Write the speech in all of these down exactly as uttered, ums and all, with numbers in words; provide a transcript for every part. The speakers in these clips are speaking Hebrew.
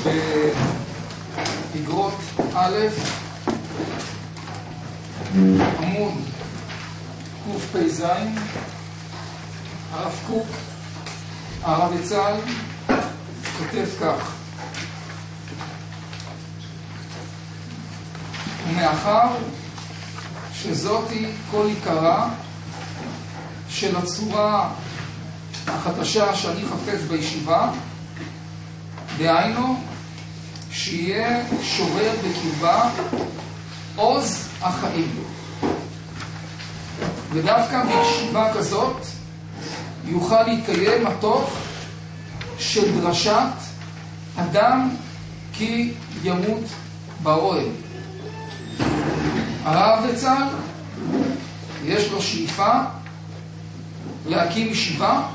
באגרות א', עמוד קפ"ז, הרב קוק, הרב יצל, כותב כך: ומאחר שזאתי כל עיקרה של הצורה החדשה שאני חפץ בישיבה, דהיינו שיהיה שובר בקרבה עוז החיים. ודווקא בישיבה כזאת יוכל להתקיים התוך של דרשת אדם כי ימות באוהל. הרב יצל יש לו שאיפה להקים ישיבה,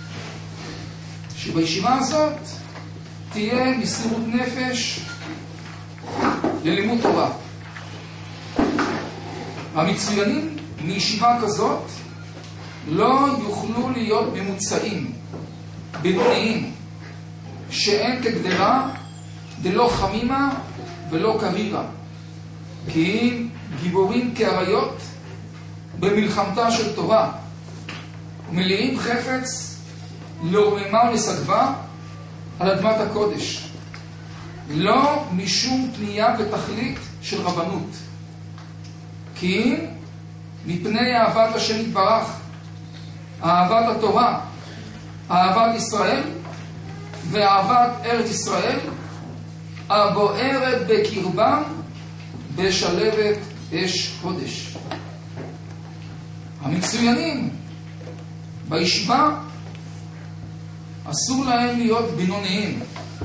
שבישיבה הזאת תהיה מסירות נפש ללימוד תורה. המצוינים מישיבה כזאת לא יוכלו להיות ממוצעים, בינוניים, שאין כגדרה דלא חמימה ולא קרירה, כי הם גיבורים כאריות במלחמתה של תורה, מלאים חפץ לרוממה ולסגבה על אדמת הקודש, לא משום פנייה ותכלית של רבנות, כי אם מפני אהבת השם יתברך, אהבת התורה, אהבת ישראל ואהבת ארץ ישראל, הבוערת בקרבם בשלבת אש קודש. המצוינים בישיבה אסור להם להיות בינוניים,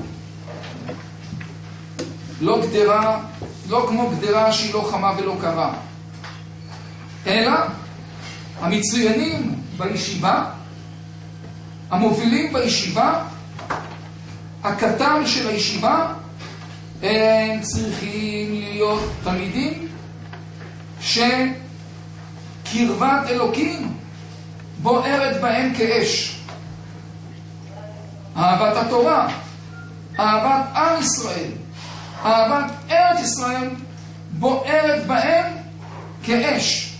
לא גדרה, לא כמו גדרה שהיא לא חמה ולא קרה, אלא המצוינים בישיבה, המובילים בישיבה, הקטן של הישיבה, הם צריכים להיות תלמידים שקרבת אלוקים בוערת בהם כאש. אהבת התורה, אהבת עם ישראל, אהבת ארץ ישראל בוערת בהם כאש.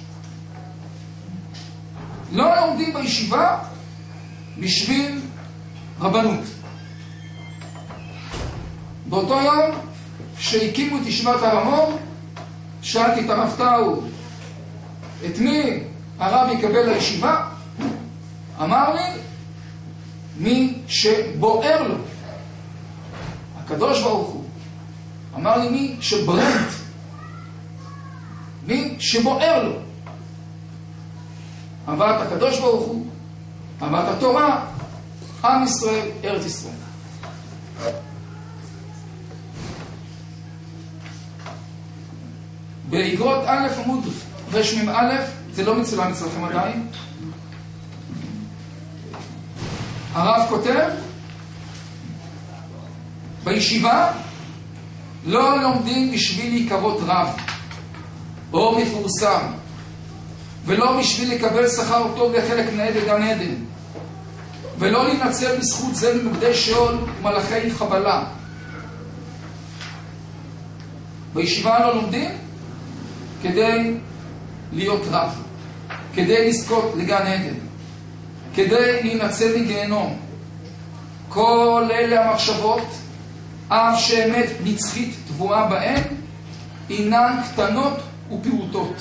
לא לומדים בישיבה בשביל רבנות. באותו יום שהקימו את ישיבת הר המור, שאלתי את הרב טאו, את מי הרב יקבל לישיבה? אמר לי, מי שבוער לו. הקדוש ברוך הוא אמר לי, מי שברנט, מי שבוער לו. אהבת הקדוש ברוך הוא, אהבת התורה, עם ישראל, ארץ ישראל. באגרות א' עמוד רשמם א', זה לא מצולם אצלכם עדיין, הרב כותב, בישיבה לא לומדים בשביל להיקרות רב או מפורסם, ולא בשביל לקבל שכר טוב לחלק נאה בגן עדן, ולא להינצל בזכות זה ממוקדי שאול ומלאכי חבלה. בישיבה לא לומדים כדי להיות רב, כדי לזכות לגן עדן, כדי להינצל מגיהנום. כל אלה המחשבות, אף שאמת נצחית תבואה בהן, אינן קטנות ופירוטות.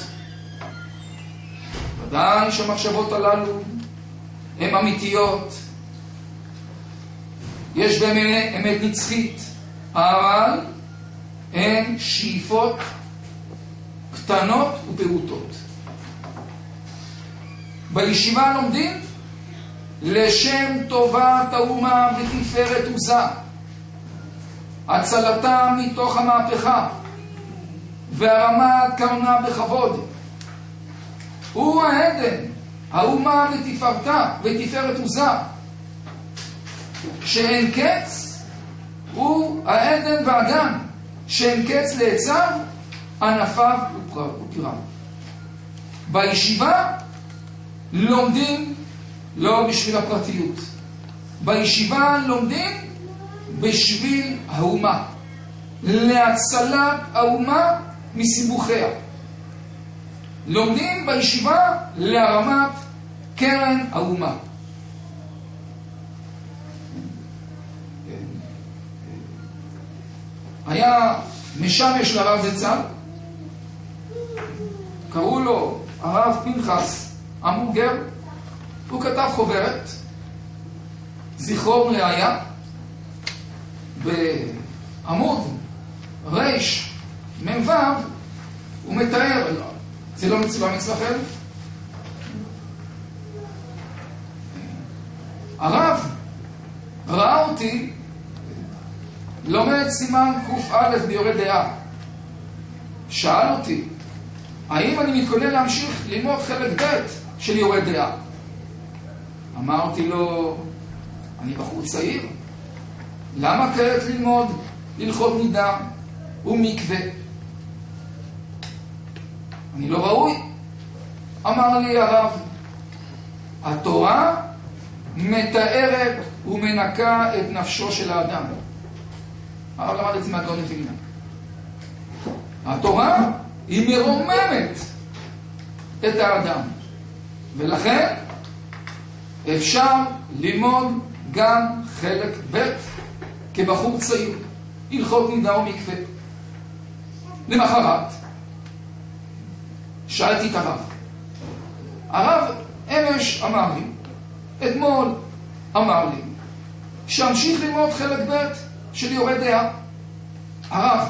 ודאי שהמחשבות הללו הן אמיתיות, יש בהן אמת נצחית, אבל הן שאיפות קטנות ופירוטות. בישיבה לומדים לשם טובת האומה ותפארת עוזה, הצלתה מתוך המהפכה והרמת קרנה בכבוד. הוא העדן, האומה ותפארתה ותפארת עוזה, שאין קץ, הוא העדן והגן, שאין קץ לעציו, ענפיו ופיריו. בישיבה לומדים לא בשביל הפרטיות. בישיבה לומדים בשביל האומה, להצלת האומה מסיבוכיה. לומדים בישיבה להרמת קרן האומה. היה משמש לרב זצ"ל, קראו לו הרב פנחס אמבורגר, הוא כתב חוברת, זכרון ראיה, בעמוד ריש מ"ו, הוא מתאר, זה לא מצווה אצלכם, הרב ראה אותי לומד סימן ק"א ביורה דעה, שאל אותי האם אני מתכונן להמשיך ללמוד חלק ב' של יורה דעה. אמרתי לו, אני בחור צעיר, למה כעת ללמוד הלכות נידה ומקווה? אני לא ראוי. אמר לי הרב, התורה מתארת ומנקה את נפשו של האדם. הרב למד את זה מהגאון מווילנה. התורה היא מרוממת את האדם, ולכן אפשר ללמוד גם חלק ב' כבחור צעיר, הלכות נידה ומקווה. למחרת שאלתי את הרב, הרב אמש אמר לי, אתמול אמר לי שאמשיך ללמוד חלק ב' של יורה דעה. הרב,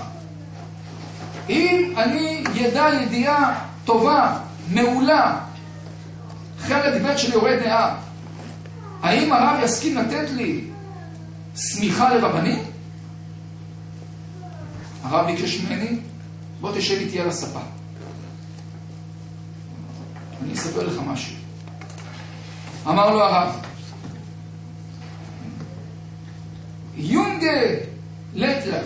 אם אני ידע ידיעה טובה, מעולה, חלק ב' של יורה דעה, האם הרב יסכים לתת לי סמיכה לרבנים? הרב ביקש ממני, בוא תשב איתי על הספה. אני אספר לך משהו. אמר לו הרב, יונגה לטלך,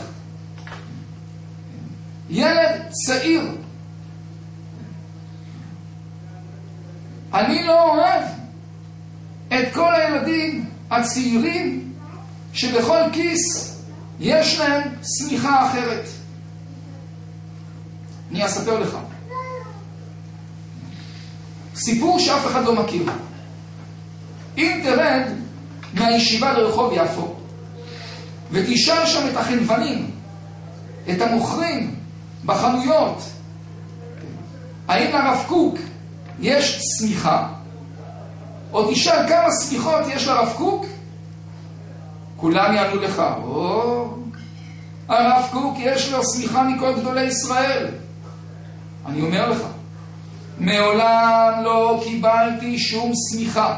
ילד צעיר, אני לא אוהב את כל הילדים הצעירים שבכל כיס יש להם סמיכה אחרת. אני אספר לך סיפור שאף אחד לא מכיר. אם תרד מהישיבה לרחוב יפו ותשאל שם את החנוונים, את המוכרים בחנויות, האם לרב קוק יש סמיכה, או תשאל כמה סמיכות יש לרב קוק, כולם יענו לך, או, הרב קוק יש לו סמיכה מכל גדולי ישראל. אני אומר לך, מעולם לא קיבלתי שום סמיכה,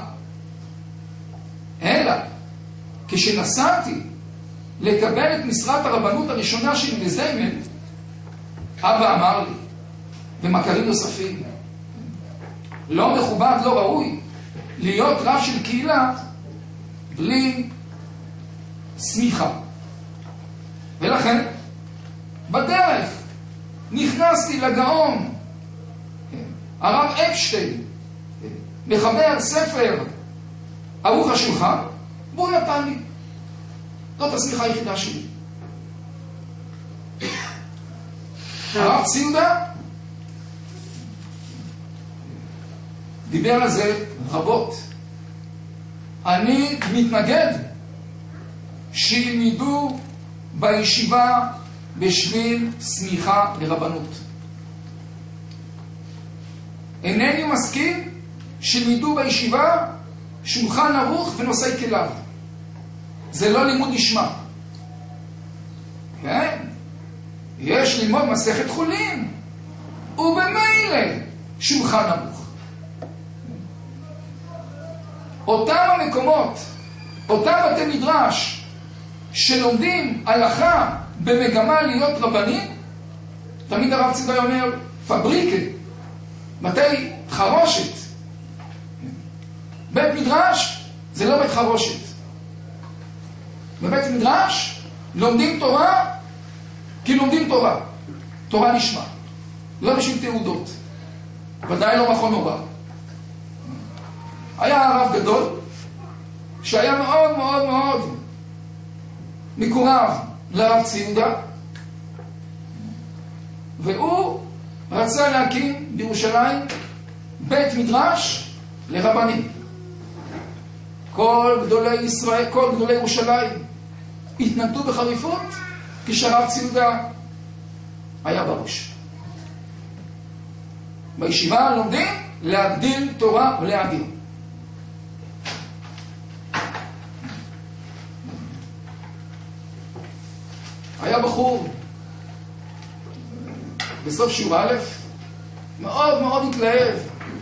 אלא כשנסעתי לקבל את משרת הרבנות הראשונה שלי בזיימן, אבא אמר לי, ומכרים נוספים, לא מכובד, לא ראוי להיות רב של קהילה בלי סמיכה. ולכן בדרך נכנסתי לגאון הרב אפשטיין, מחבר ספר ערוך השולחן, והוא נתן לי. זאת הסמיכה היחידה שלי. הרב ציודה דיבר על זה רבות. אני מתנגד שילמדו בישיבה בשביל סמיכה לרבנות. אינני מסכים שילמדו בישיבה שולחן ערוך ונושאי כליו. זה לא לימוד נשמע. כן? יש ללמוד מסכת חולין, ובמילא שולחן ערוך. אותם המקומות, אותם בתי מדרש שלומדים הלכה במגמה להיות רבנים, תמיד הרב ציודה אומר פבריקה, בתי חרושת. בית מדרש זה לא בית חרושת. בבית מדרש לומדים תורה כי לומדים תורה. תורה נשמע. לא בשביל תעודות. ודאי לא מכון נורא. היה הרב גדול שהיה מאוד מאוד מאוד מקורב לרב ציודה, והוא רצה להקים בירושלים בית מדרש לרבנים. כל גדולי ישראל, כל גדולי ירושלים התנגדו בחריפות כשהרב ציודה היה בראש. בישיבה לומדים להגדיל תורה ולהאדיר. היה בחור בסוף שיעור א', מאוד מאוד התלהב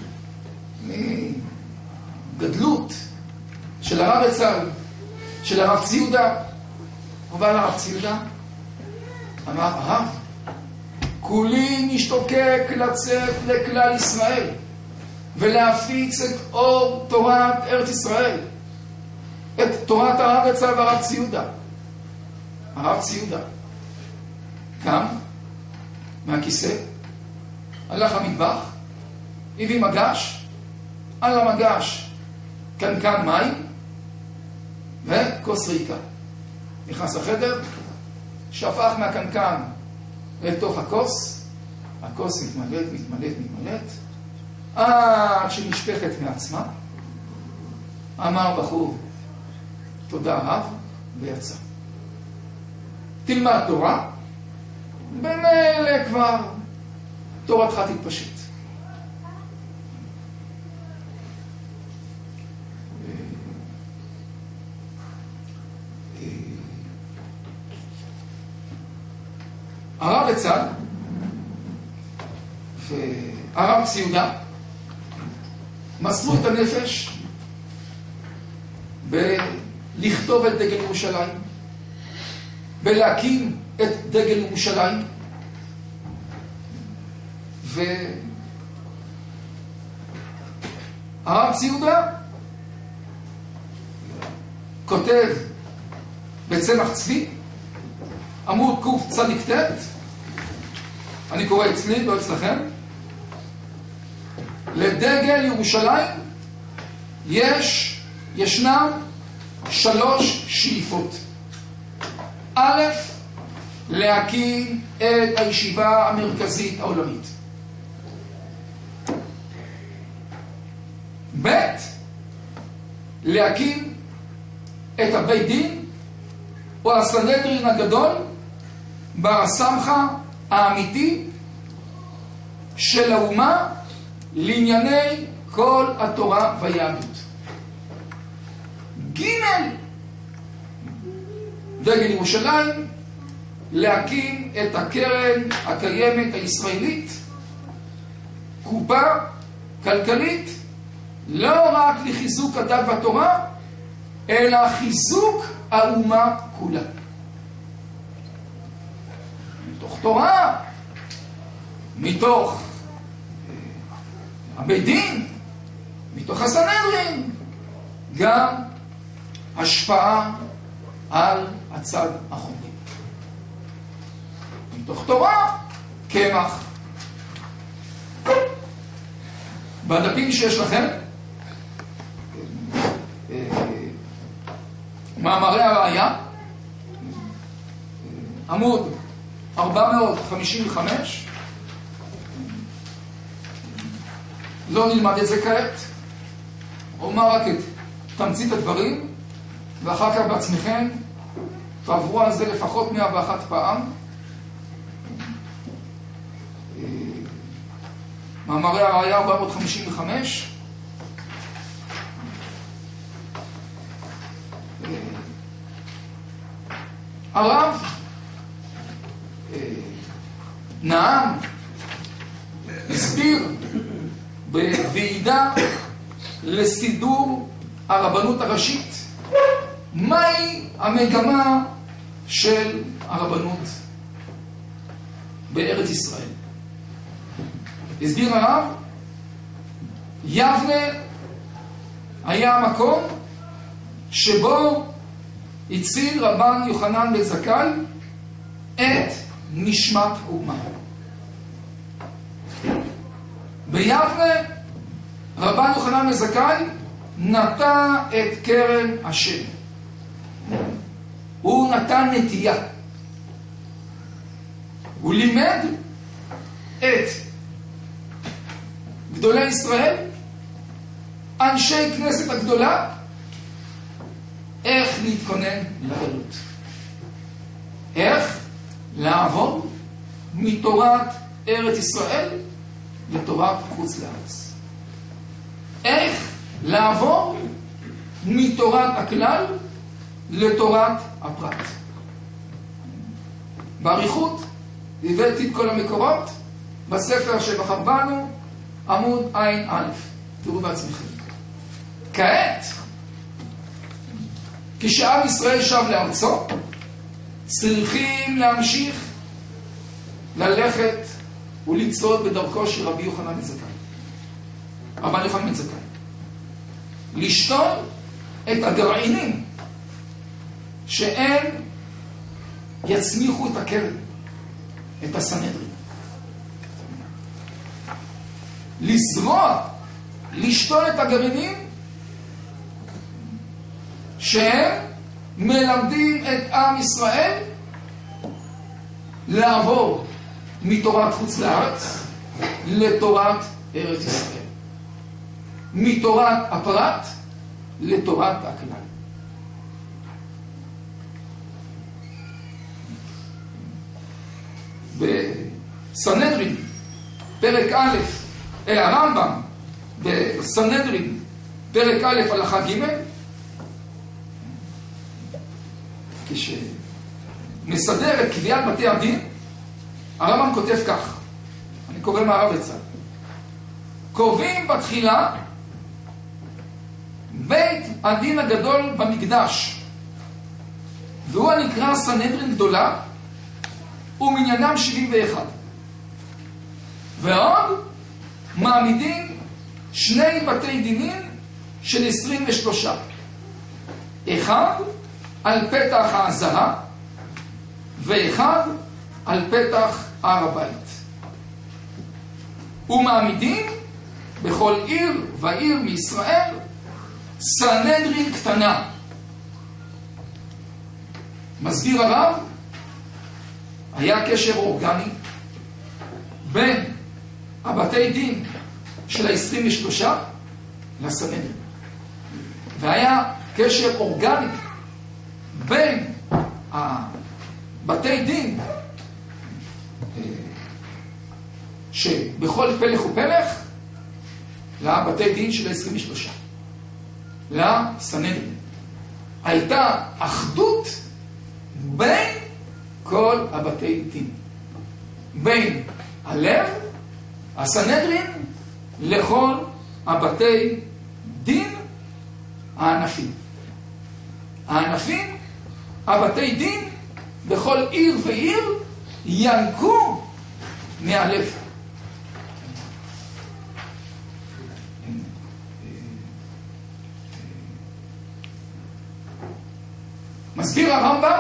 מגדלות של הרב אצל, של הרב ציודה. הוא בא לרב ציודה, אמר, הרב, כולי משתוקק לצאת לכלל ישראל ולהפיץ את אור תורת ארץ ישראל, את תורת הרב אצל והרב ציודה. הרב ציודה קם מהכיסא, הלך למטבח, הביא מגש, על המגש קנקן מים וכוס ריקה. נכנס לחדר, שפך מהקנקן לתוך הכוס, הכוס מתמלאת, מתמלאת, מתמלאת, עד שנשפכת מעצמה. אמר בחור, תודה רב, ויצא. תלמד תורה, במילא כבר תורתך תתפשט. הרב אצל והרב ציודה מסרו את הנפש בלכתוב את דגל ירושלים, בלהקים את דגל ירושלים, והרב ציודה כותב בצמח צבי עמוד קוף צדיק תת, אני קורא אצלי, לא אצלכם, לדגל ירושלים יש, ישנם שלוש שאיפות. א', להקים את הישיבה המרכזית העולמית. ב', להקים את הבית דין או הסנהדרין הגדול בר הסמכה האמיתי של האומה לענייני כל התורה והיהדות. ג', דגל ירושלים, להקים את הקרן הקיימת הישראלית, קופה כלכלית, לא רק לחיזוק הדת והתורה, אלא חיזוק האומה כולה. מתוך תורה, מתוך הבית דין, מתוך הסנהדרין, גם השפעה על הצד החומרי. מתוך תורה, קמח. בדפים שיש לכם, מאמרי הראיה, עמוד ארבע מאות חמישים וחמש, לא נלמד את זה כעת, אומר רק את תמצית הדברים, ואחר כך בעצמכם תעברו על זה לפחות מאה ואחת פעם. מאמרי הראיה ארבע מאות חמישים וחמש, הרב נעם הסביר בוועידה לסידור הרבנות הראשית מהי המגמה של הרבנות בארץ ישראל. הסביר הרב, יבנה היה המקום שבו הציל רבן יוחנן בן זכאי את נשמת האומה. ביבנה רבן יוחנן בן זכאי נטע את קרן השם. הוא נתן נטייה. הוא לימד את גדולי ישראל, אנשי כנסת הגדולה, איך להתכונן לגלות. איך לעבור מתורת ארץ ישראל לתורת חוץ לארץ. איך לעבור מתורת הכלל לתורת הפרט. בעריכות הבאתי את כל המקורות בספר שבחר בנו, עמוד עין א', תראו בעצמכם. כעת, כשעם ישראל שב לארצו, צריכים להמשיך ללכת ולצעוד בדרכו של רבי יוחנן בן זכאי. רבן יוחנן בן זכאי. לשתול את הגרעינים שהם יצמיחו את הקרן, את הסנהדרין. לזרוע, לשתול את הגרעינים שהם מלמדים את עם ישראל לעבור מתורת חוץ לארץ לתורת ארץ ישראל. מתורת הפרט לתורת הכלל. בסנהדרין, פרק א', הרמב"ם, בסנהדרין, פרק א', הלכה ג', כשמסדר את קביעת בתי הדין, הרמב"ם כותב כך, אני קורא מהרב אצל, קובעים בתחילה בית הדין הגדול במקדש, והוא הנקרא סנהדרין גדולה, ומניינם שבעים ואחת. ועוד מעמידים שני בתי דינים של עשרים ושלושה. אחד על פתח העזרה, ואחד על פתח הר הבית. ומעמידים בכל עיר ועיר מישראל סנהדרין קטנה. מסביר הרב, היה קשר אורגני בין הבתי דין של ה-עשרים ושלושה לסנהדרין. והיה קשר אורגני בין הבתי דין שבכל פלח ופלח לבתי דין של ה-עשרים ושלושה. לסנהדרין. הייתה אחדות בין כל הבתי דין. בין הלב, הסנהדרין, לכל הבתי דין הענפים. הענפים, הבתי דין, בכל עיר ועיר ינקו מהלב. מסביר הרמב"ם,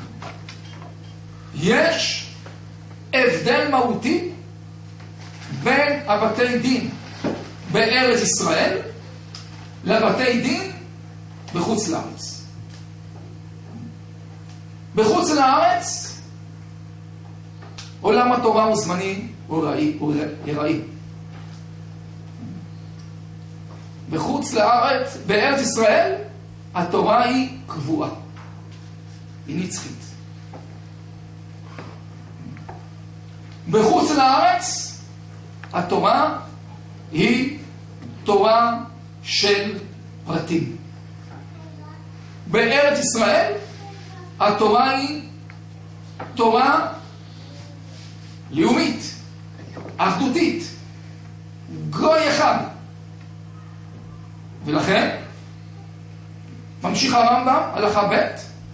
יש הבדל מהותי בין הבתי דין בארץ ישראל לבתי דין בחוץ לארץ. בחוץ לארץ עולם התורה הוא זמני וראי. בחוץ לארץ, בארץ ישראל, התורה היא קבועה. היא נצחית. בחוץ לארץ, התורה היא תורה של פרטים. בארץ ישראל, התורה היא תורה לאומית, אחדותית, גוי אחד. ולכן, ממשיך הרמב"ם, הלכה ב',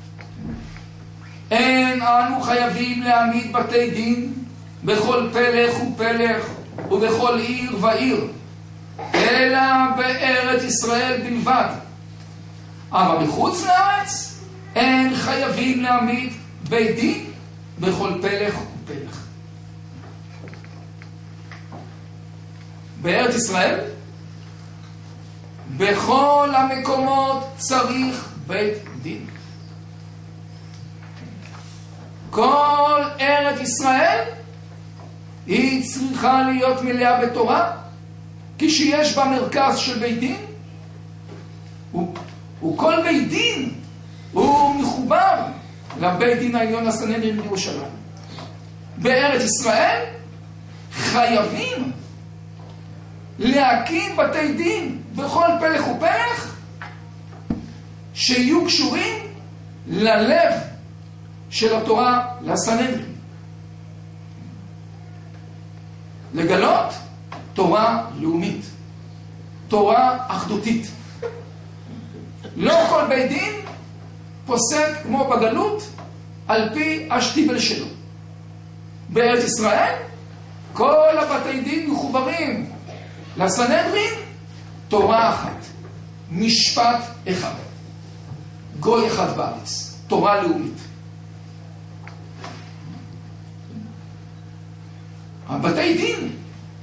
אין אנו חייבים להעמיד בתי דין בכל פלח ופלח ובכל עיר ועיר, אלא בארץ ישראל בלבד. אבל בחוץ לארץ אין חייבים להעמיד בית דין בכל פלח ופלח. בארץ ישראל, בכל המקומות צריך בית דין. כל ארץ ישראל היא צריכה להיות מלאה בתורה, כשיש בה מרכז של בית דין, וכל בית דין הוא מחובר לבית דין העליון הסנהדרין בירושלים. בארץ ישראל חייבים להקים בתי דין בכל פלח ופלח שיהיו קשורים ללב של התורה, לסנהדרין. לגלות תורה לאומית, תורה אחדותית. לא כל בית דין פוסק כמו בגלות על פי השטיבל שלו. בארץ ישראל כל הבתי דין מחוברים לסנהדרין, תורה אחת, משפט אחד, גוי אחד בארץ, תורה לאומית. הבתי דין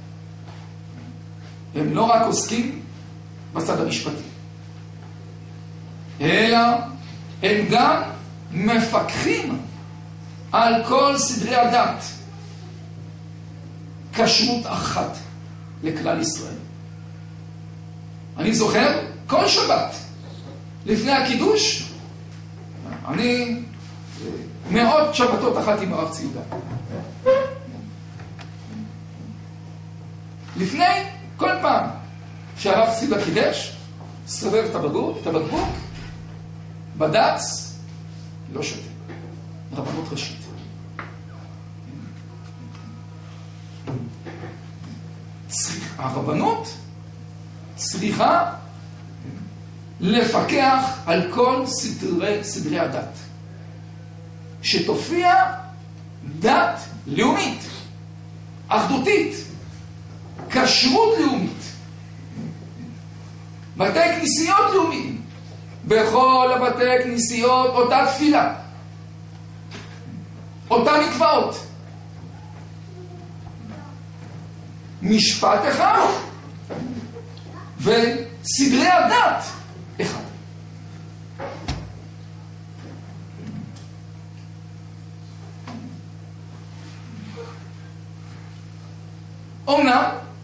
הם לא רק עוסקים בצד המשפטי, אלא הם גם מפקחים על כל סדרי הדת. כשרות אחת לכלל ישראל. אני זוכר כל שבת לפני הקידוש, אני מאות שבתות אחת עם הרב ציודה. לפני, כל פעם שהרב ציודה קידש, סובב את הבקבוק, את הבקבוק בד"ץ, לא שותה. רבנות ראשית. הרבנות צריכה לפקח על כל סדרי, סדרי הדת. שתופיע דת לאומית, אחדותית, כשרות לאומית, בתי כנסיות לאומיים, בכל הבתי כנסיות אותה תפילה, אותה מקוואות, משפט אחד וסדרי הדת אחד. אומנם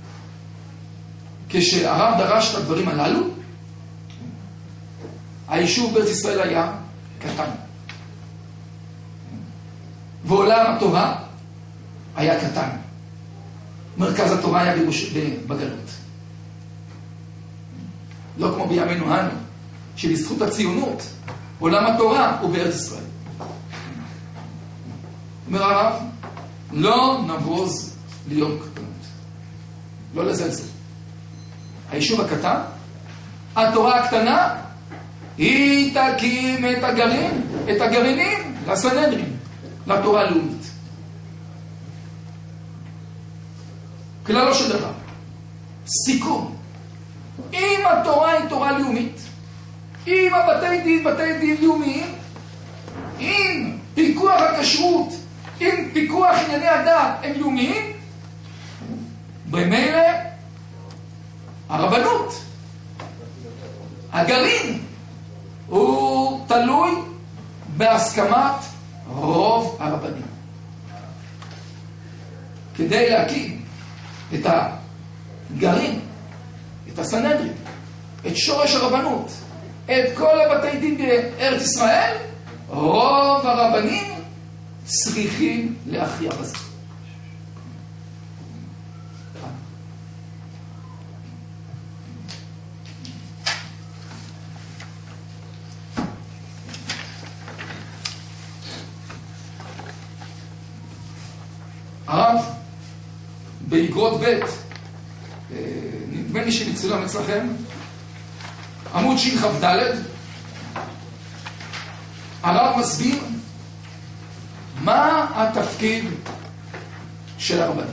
כשהרב דרש את הדברים הללו, היישוב בארץ ישראל היה קטן, ועולם התורה היה קטן. מרכז התורה היה בגלות. לא כמו בימינו אנו, שבזכות הציונות עולם התורה הוא בארץ ישראל. אומר הרב, לא נברוז להיות קטנות, לא לזלזל. היישוב הקטן, התורה הקטנה, היא תקים את הגרעין, את הגרעינים לסנהדרין, לתורה הלאומית. כללו של דבר, סיכום, אם התורה היא תורה לאומית, אם הבתי דין, בתי דין לאומיים, אם פיקוח הכשרות, אם פיקוח ענייני הדת הם לאומיים, במילא הרבנות, הגרעין, הוא תלוי בהסכמת רוב הרבנים. כדי להקים את הגרעין, את הסנהדרין, את שורש הרבנות, את כל הבתי דין בארץ ישראל, רוב הרבנים צריכים להכריע בזה. הרב באגרות ב', נדמה לי שמצולם אצלכם, עמוד שכ"ד, הרב מסביר מה התפקיד של הרבנים.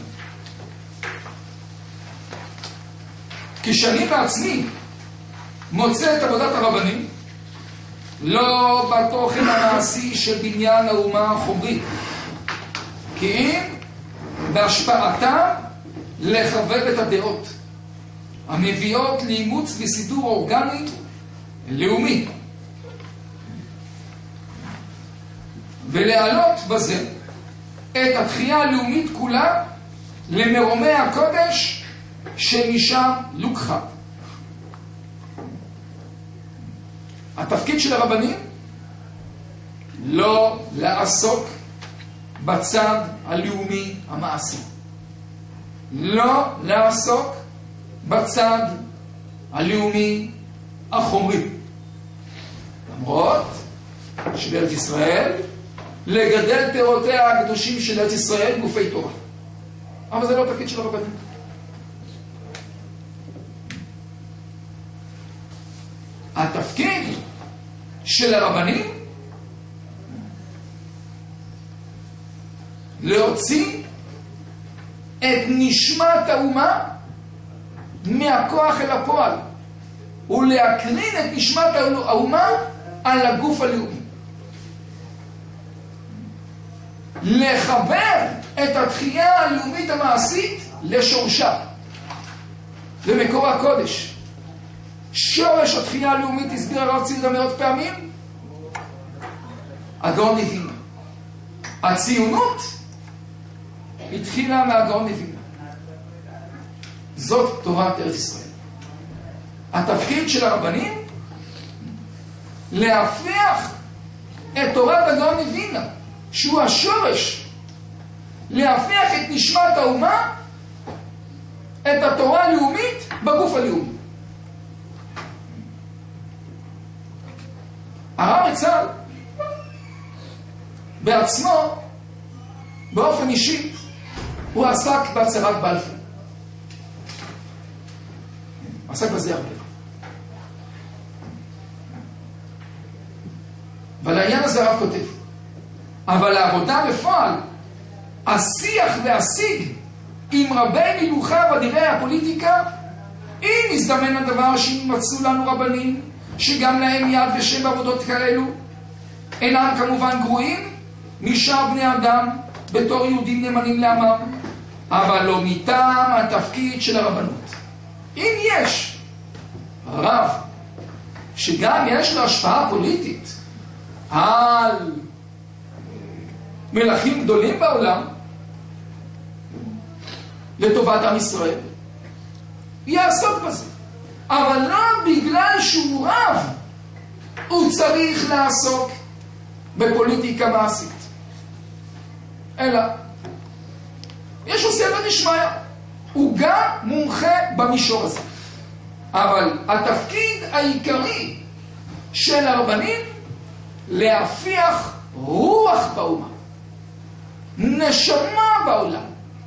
כשאני בעצמי מוצא את עבודת הרבנים לא בתוכן המעשי של בניין האומה החומרית, כי אם בהשפעתם לחבב את הדעות המביאות לאימוץ וסידור אורגני לאומי, ולהעלות בזה את התחייה הלאומית כולה למרומי הקודש שמשם לוקחה. התפקיד של הרבנים לא לעסוק בצד הלאומי המעשי, לא לעסוק בצד הלאומי החומרי, למרות שבארץ ישראל לגדל פירותיה הקדושים של ארץ ישראל גופי תורה, אבל זה לא תפקיד של הרבנים. התפקיד של הרבנים להוציא את נשמת האומה מהכוח אל הפועל ולהקרין את נשמת האומה על הגוף הלאומי, לחבר את התחייה הלאומית המעשית לשורשה, למקור הקודש. שורש התחייה הלאומית, הסביר הרב צבי יהודה מאות פעמים, הגאון מווילנה. הציונות התחילה מהגאון מווילנה. זאת תורת ארץ ישראל. התפקיד של הרבנים להפריח את תורת הגאון מווילנה, שהוא השורש, להפריח את נשמת האומה, את התורה הלאומית בגוף הלאומי. הרב מצל בעצמו, באופן אישי, הוא עסק בהצהרת בלפור. עסק בזה הרבה. ולעניין הזה הרב כותב, אבל העבודה בפועל, השיח והשיג עם רבי מלוכה ודירי הפוליטיקה, אם הזדמן הדבר שימצאו לנו רבנים, שגם להם יד ושם בעבודות כאלו, אינם כמובן גרועים משאר בני אדם בתור יהודים נאמנים לעמם, אבל לא מטעם התפקיד של הרבנות. אם יש רב שגם יש לו השפעה פוליטית על מלכים גדולים בעולם לטובת עם ישראל, יעסוק בזה, אבל לא בגלל שהוא רב הוא צריך לעסוק בפוליטיקה מעשית, אלא יש לו סייעתא דשמיא, הוא גם מומחה במישור הזה. אבל התפקיד העיקרי של הרבנים להפיח רוח באומה, נשמה בעולם.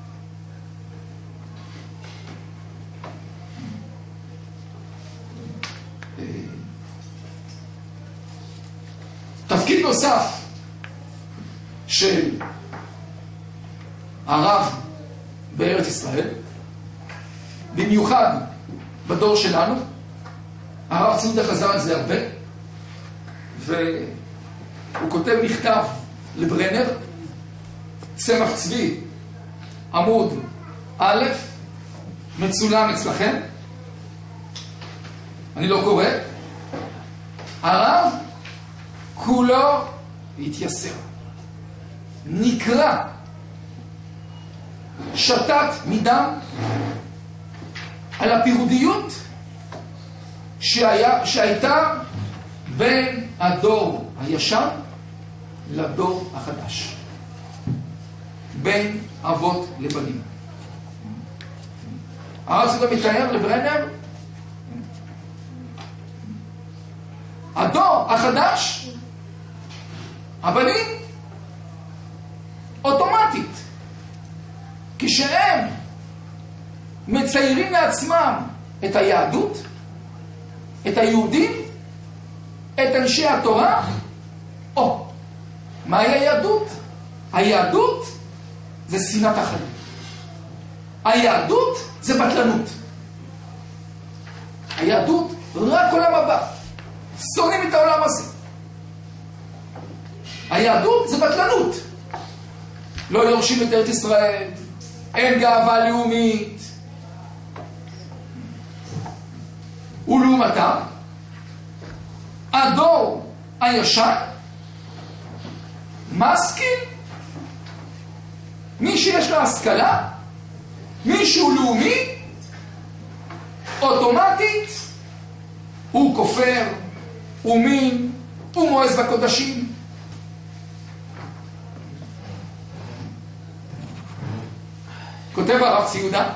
תפקיד נוסף של הרב בארץ ישראל, במיוחד בדור שלנו, הרב צבי יהודה חזר על זה הרבה, והוא כותב מכתב לברנר, צמח צבי, עמוד א', מצולם אצלכם, אני לא קורא, הרב כולו התייסר, נקרא, שתת מדם על הפירודיות שהיה, שהייתה בין הדור הישן לדור החדש, בין אבות לבנים. הרב צבי יהודה מתאר לברנר, הדור החדש, הבנים, אוטומטית, כשהם מציירים לעצמם את היהדות, את היהודים, את אנשי התורה, או, מהי היהדות? היהדות זה שנאת החיים. היהדות זה בטלנות. היהדות רק עולם הבא. שונאים את העולם הזה. היהדות זה בטלנות. לא יורשים את ארץ ישראל, אין גאווה לאומית. ולעומתה, הדור הישן משכיל, מי שיש לו השכלה, מישהו לאומי, אוטומטית, הוא כופר, הוא מין, הוא מואס בקודשים. כותב הרב ציודה,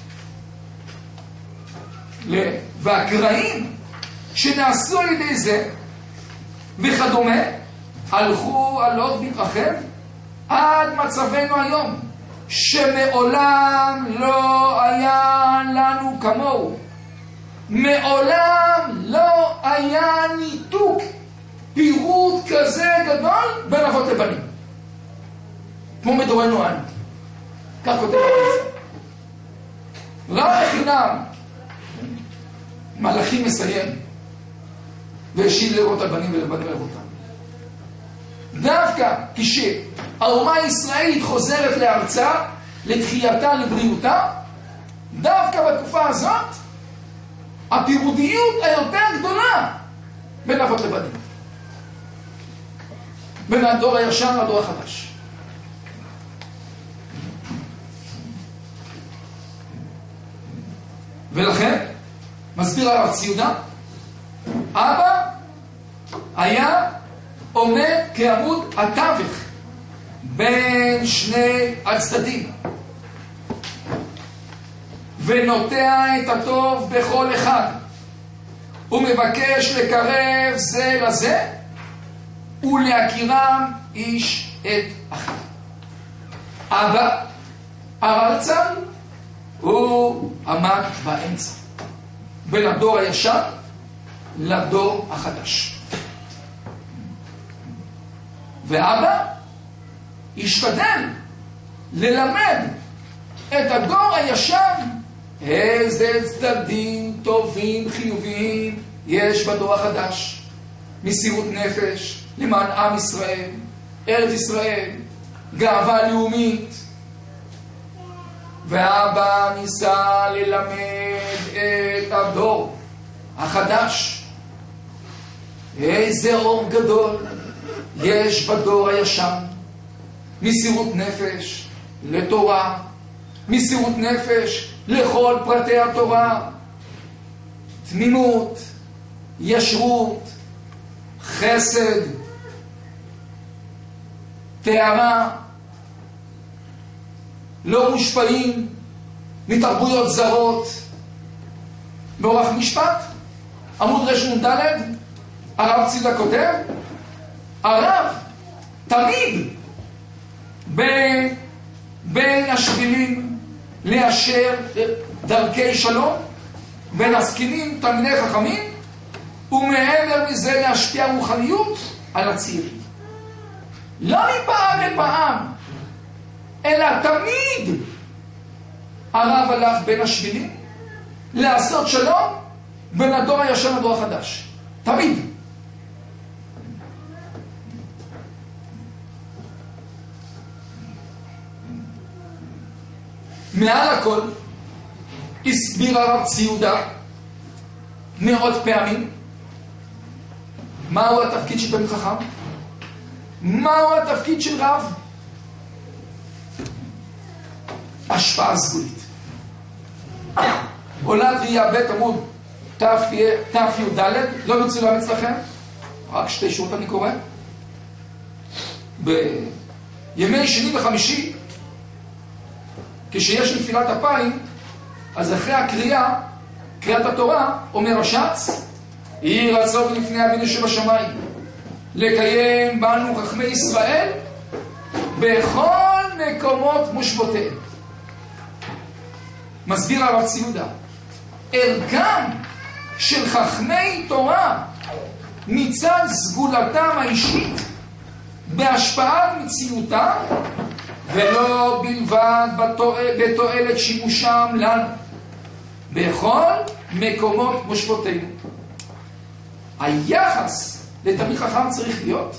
והקרעים שנעשו על ידי זה וכדומה, הלכו עלות מתרחב עד מצבנו היום, שמעולם לא היה לנו כמוהו. מעולם לא היה ניתוק, פירוט כזה גדול בין אבות לבנים, כמו בדורנו אנו. כך כותב הרב. רק חינם מלאכים מסיים והשיב לראות הבנים ולבנים לרותם. דווקא כשהאומה הישראלית חוזרת לארצה, לתחייתה, לבריאותה, דווקא בתקופה הזאת הפירודיות היותר גדולה בין אבות לבנים, בין הדור הישן לדור החדש. ולכן מסביר הרב ציודה, אבא היה עומד כעמוד התווך בין שני הצדדים, ונוטע את הטוב בכל אחד, ומבקש לקרב זה לזה ולהכירם איש את אחיו. אבא הרצל הוא עמד באמצע בין הדור הישן לדור החדש, ואבא השתדל ללמד את הדור הישן איזה צדדים טובים חיוביים יש בדור החדש, מסירות נפש למען עם ישראל, ארץ ישראל, גאווה לאומית. ואבא ניסה ללמד את הדור החדש איזה אור גדול יש בדור הישן, מסירות נפש לתורה, מסירות נפש לכל פרטי התורה, תמימות, ישרות, חסד, תארה, לא מושפעים מתרבויות זרות. באורח משפט עמוד רשום ד' הרב ציודה כותב, הרב תמיד בין, בין השבילים לאשר דרכי שלום, בין הסקינים תלמידי חכמים, ומעבר מזה להשפיע רוחניות על הצעירים. לא מפעם לפעם, אלא תמיד הרב הלך בין השבילים לעשות שלום בין הדור הישן לדור החדש. תמיד. מעל הכל הסביר הרב ציודה מאות פעמים מהו התפקיד של תלמיד חכם, מהו התפקיד של רב. השפעה סגולית. עולת ראייה ב' עמוד ת"י ד', לא מצולם אצלכם, רק שתי שורות אני קורא. בימי שני וחמישי, כשיש נפילת אפיים, אז אחרי הקריאה, קריאת התורה, אומר השץ, יהי רצון לפני אבינו שבשמיים לקיים בנו חכמי ישראל בכל מקומות מושבותיהם. מסביר הרב ציודה, ערכם של חכמי תורה מצד סגולתם האישית בהשפעת מציאותם, ולא בלבד בתועלת שימושם לנו בכל מקומות מושבותינו. היחס לתלמיד חכם צריך להיות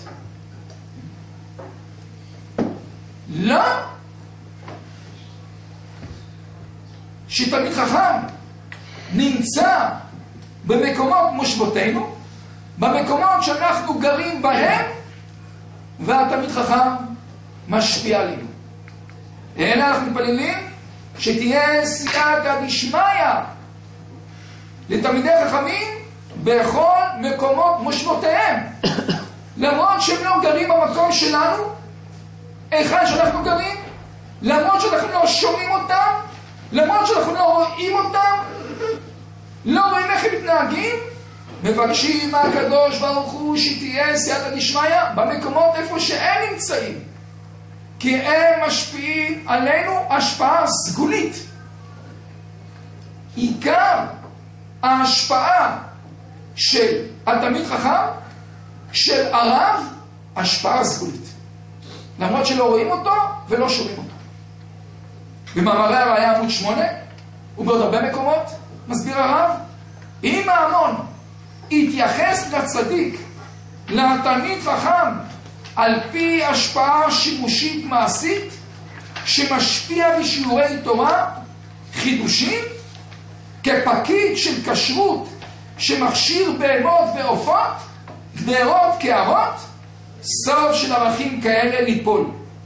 לא שתלמיד חכם נמצא במקומות מושבותינו, במקומות שאנחנו גרים בהם, והתלמיד חכם משפיע עלינו. אלא אנחנו מתפללים שתהיה סייעתא דשמיא לתלמידי חכמים בכל מקומות מושבותיהם. למרות שהם לא גרים במקום שלנו, היכן שאנחנו גרים, למרות שאנחנו לא שומעים אותם, למרות שאנחנו לא רואים אותם, לא רואים איך הם מתנהגים, מבקשים מהקדוש ברוך הוא שתהיה סייעתא דשמיא במקומות איפה שהם נמצאים, כי הם משפיעים עלינו השפעה סגולית. עיקר ההשפעה של התלמיד חכם, של הרב, השפעה סגולית, למרות שלא רואים אותו ולא שומעים אותו. במאמרי הראיה עמוד שמונה ובעוד הרבה מקומות מסביר הרב, אם ההמון התייחס לצדיק, לתלמיד חכם, על פי השפעה שימושית מעשית שמשפיע בשיעורי תורה, חידושים, כפקיד של כשרות שמכשיר בהמות ועופות, גדרות קערות, סוף של ערכים כאלה ליפול.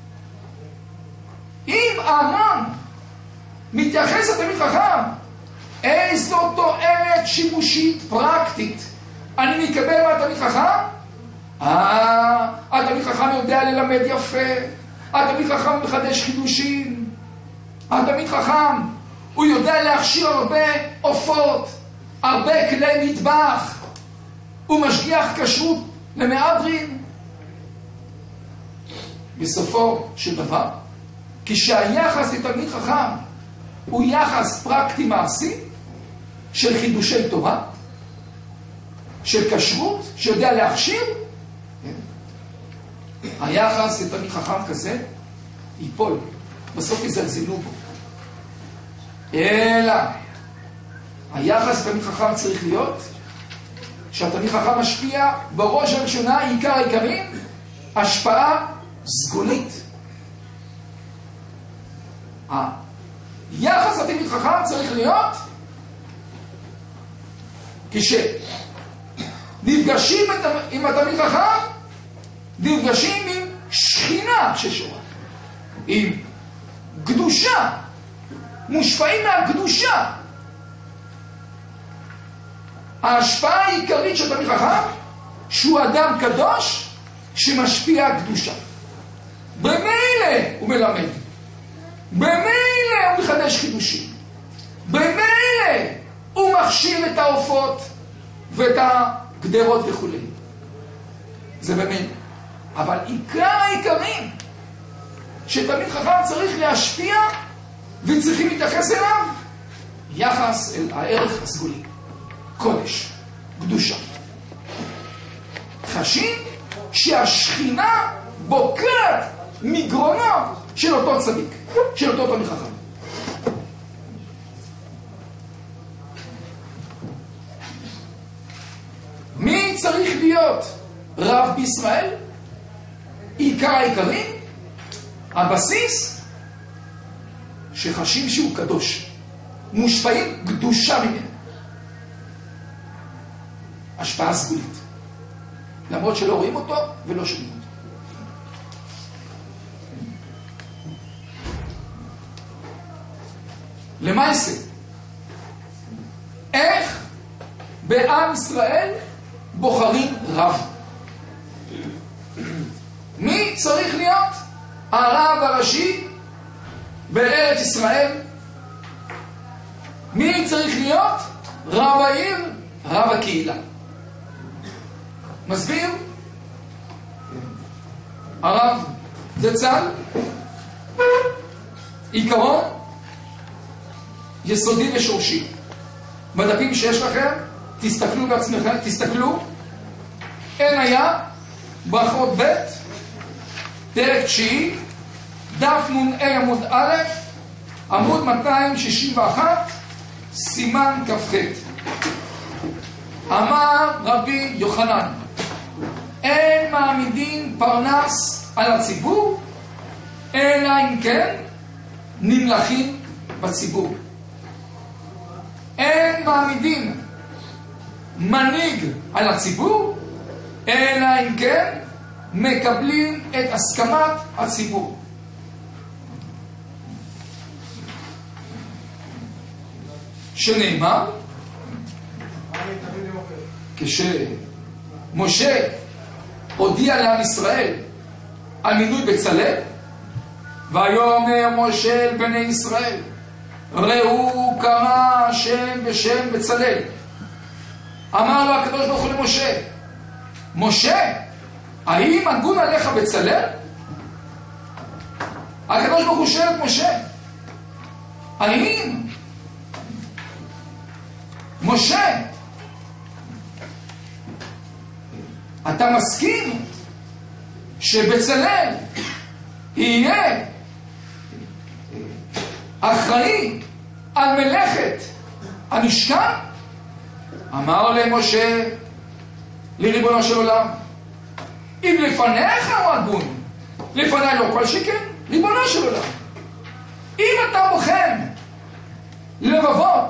אם ההמון מתייחס לתלמיד חכם, איזו תועלת שימושית פרקטית אני מקבל מהתלמיד חכם? אה, התלמיד חכם יודע ללמד יפה, התלמיד חכם מחדש חידושים, התלמיד חכם הוא יודע להכשיר הרבה עופות, הרבה כלי מטבח, הוא משגיח כשרות למהדרין. בסופו של דבר, כשהיחס לתלמיד חכם הוא יחס פרקטי מעשי של חידושי תורה, של כשרות, שיודע להכשיר, היחס לתלמיד חכם כזה ייפול, בסוף יזלזלו בו. אלא היחס לתלמיד חכם צריך להיות שהתלמיד חכם משפיע בראש הראשונה, עיקר העיקרים, השפעה סגולית. היחס לתלמיד חכם צריך להיות כשנפגשים עם התלמיד חכם, נפגשים עם שכינה ששורה, עם קדושה, מושפעים מהקדושה. ההשפעה העיקרית של תלמיד חכם שהוא אדם קדוש שמשפיע קדושה. במילא הוא מלמד, במילא הוא מחדש חידושים, במילא הוא מכשיר את העופות ואת הגדרות וכו'. זה במילא. אבל עיקר העיקרים שתלמיד חכם צריך להשפיע וצריכים להתייחס אליו, יחס אל הערך הסגולי, קודש, קדושה. חשים שהשכינה בוקרת מגרונו של אותו צדיק, של אותו תלמיד חכם. מי צריך להיות רב בישראל? עיקר העיקרים, הבסיס, שחשים שהוא קדוש, מושפעים קדושה ממנו. השפעה סגולית, למרות שלא רואים אותו ולא שומעים אותו. למעשה, איך בעם ישראל בוחרים רב? מי צריך להיות הרב הראשי בארץ ישראל? מי צריך להיות רב העיר, רב הקהילה? מסביר הרב זצ"ל עיקרון יסודי ושורשי. בדפים שיש לכם, תסתכלו בעצמכם, תסתכלו. אין היה ברכות ב' פרק תשיעי, דף נ"א עמוד א', עמוד מאתיים שישים ואחת, סימן כ"ח. אמר רבי יוחנן, אין מעמידים פרנס על הציבור, אלא אם כן נמלכים בציבור. אין מעמידים מנהיג על הציבור, אלא אם כן מקבלים את הסכמת הציבור. שנאמר, כשמשה הודיע לעם ישראל על מינוי בצלאל, ויאמר משה אל בני ישראל, ראו קרא השם בשם בצלאל. אמר לו הקדוש ברוך הוא למשה, משה, האם הגון עליך בצלאל? הקדוש ברוך הוא שואל את משה, האם משה, אתה מסכים שבצלאל יהיה אחראי על מלאכת המשכן? אמר למשה, לריבונו של עולם, אם לפניך הוא הגון, לפני לא כל שכן, ריבונו של עולם, אם אתה בוחן לבבות,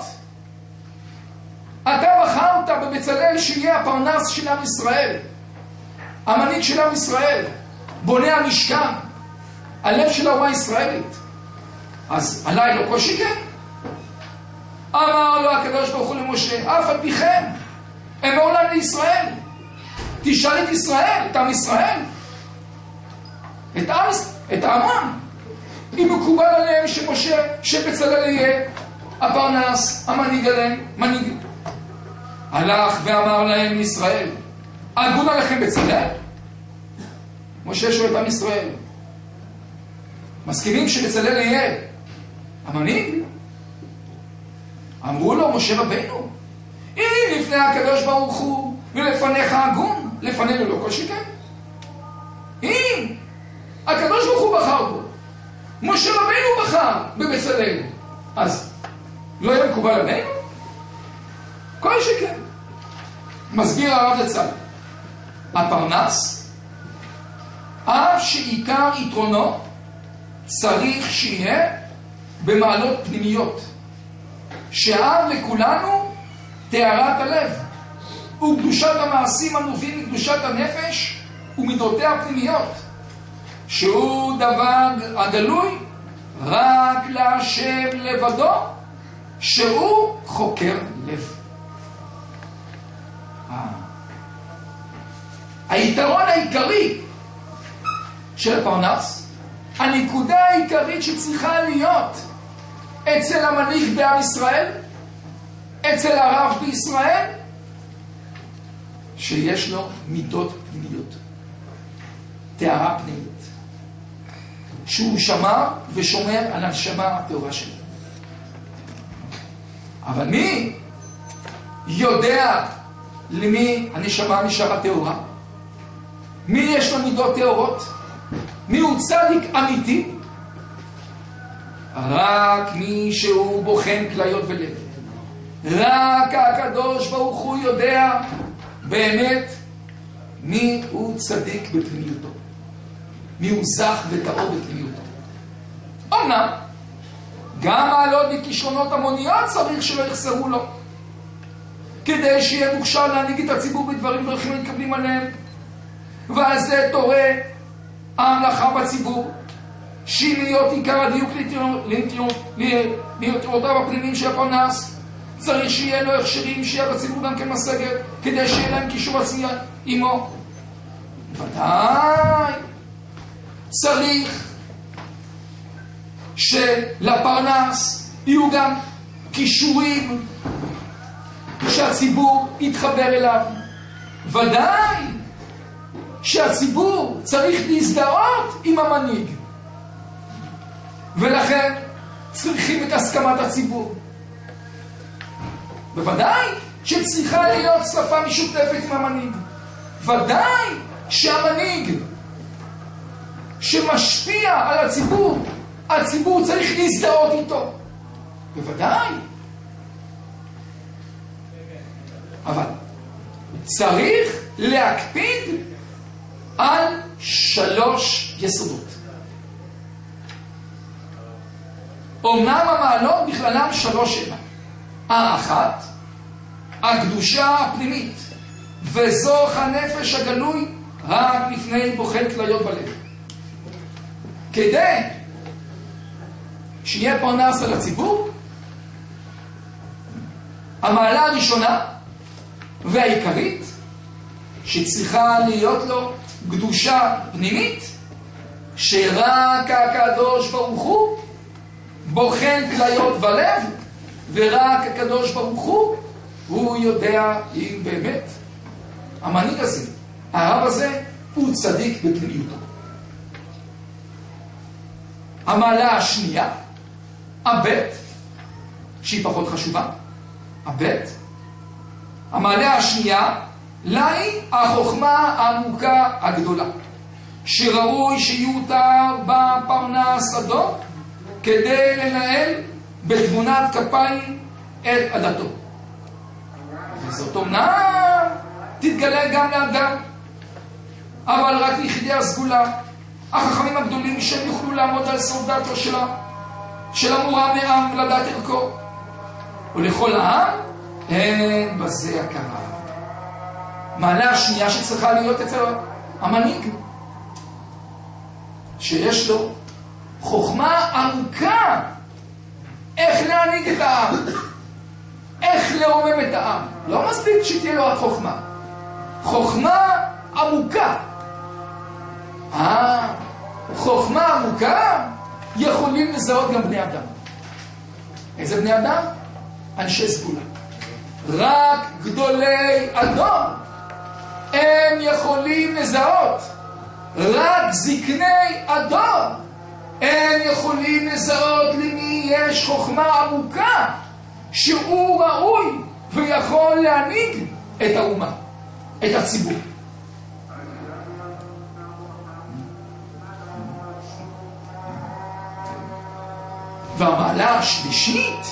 אתה בחרת בבצלאל שיהיה הפרנס של עם ישראל, המנהיג של עם ישראל, בונה המשכן, הלב של האומה הישראלית, אז עליי לא כל שכן? אמר לו הקדוש ברוך הוא למשה, אף על פי כן, הם מעולם לישראל. תשאל את ישראל, את עם ישראל, את עם, את העמם, אם מקובל עליהם שמשה, שבצלאל יהיה הפרנס, המנהיג עליהם, מנהיג. הלך ואמר להם לישראל, הגון עליכם בצלאל? משה שואל את עם ישראל, מסכימים שבצלאל יהיה המנהיג? אמרו לו, משה רבנו, אם לפני הקדוש ברוך הוא ולפניך הגון, לפנינו לא כל שכן. אם הקדוש ברוך הוא בחר בו, משה רבנו בחר בבצלאל, אז לא יהיה מקובל עלינו? כל שכן. מסביר הרב זצ"ל, הפרנס, אף שעיקר יתרונו צריך שיהיה במעלות פנימיות, שאב לכולנו טהרת הלב וקדושת המעשים הנובעים מקדושת הנפש ומידותיה הפנימיות, שהוא דבר הגלוי רק להשם לבדו, שהוא חוקר לב. היתרון העיקרי של הפרנס, הנקודה העיקרית שצריכה להיות אצל המנהיג בעם ישראל, אצל הרב בישראל, שיש לו מידות פנימיות, טהרה פנימית, שהוא שמר ושומר על הנשמה הטהורה שלו. אבל מי יודע למי הנשמה נשארה טהורה? מי יש לו מידות טהורות? מי הוא צדיק אמיתי? רק מי שהוא בוחן כליות ולב. רק הקדוש ברוך הוא יודע באמת מי הוא צדיק בפנימיותו, מי הוא זך וטהור בפנימיותו. אומנם גם מעלות וכישרונות המוניות צריך שלא יחסרו לו, כדי שיהיה מוכשר להנהיג את הציבור בדברים דרכים המתקבלים עליהם, ועל זה תורה ההמלכה בציבור, שאם להיות עיקר הדיוק ליתרונותיו הפנימיים של הפרנס, צריך שיהיה לו הכשרים שיהיה בציבור גם כן משגת, כדי שיהיה להם קישור עצמי עמו. ודאי צריך שלפרנס יהיו גם קישורים שהציבור יתחבר אליו. ודאי שהציבור צריך להזדהות עם המנהיג, ולכן צריכים את הסכמת הציבור. בוודאי שצריכה להיות שפה משותפת עם המנהיג. ודאי שהמנהיג שמשפיע על הציבור, הציבור צריך להזדהות איתו. בוודאי. אבל צריך להקפיד על שלוש יסודות. אומנם המעלות בכללם שלוש שלה. האחת, הקדושה הפנימית, וזוך הנפש הגלוי רק לפני בוחן כליות בלב. כדי שיהיה פרנס על הציבור, המעלה הראשונה והעיקרית שצריכה להיות לו קדושה פנימית, שרק הקדוש ברוך הוא בוחן כליות בלב, ורק הקדוש ברוך הוא הוא יודע אם באמת המנהיג הזה, הרב הזה, הוא צדיק בפנימיותו. המעלה השנייה, הבית, שהיא פחות חשובה, הבית, המעלה השנייה, להי החוכמה העמוקה הגדולה, שראוי שיותר בפרנס אדום, כדי לנהל בתבונת כפיים את עדתו. וזאת אומנם תתגלה גם לאדם, אבל רק ליחידי הסגולה, החכמים הגדולים שהם יוכלו לעמוד על סעודתו שלה, של המורה מעם ולדעת ערכו. ולכל העם אין בזה הכרה. מעלה השנייה שצריכה להיות אצל המנהיג, שיש לו חוכמה עמוקה איך להנהיג את העם, איך להומם את העם. לא מספיק שתהיה לו רק חוכמה, חוכמה עמוקה. אה, חוכמה עמוקה יכולים לזהות גם בני אדם. איזה בני אדם? אנשי סגולה. רק גדולי אדום הם יכולים לזהות. רק זקני אדום הם יכולים לזהות למי יש חוכמה עמוקה, שהוא ראוי ויכול להנהיג את האומה, את הציבור. והמעלה השלישית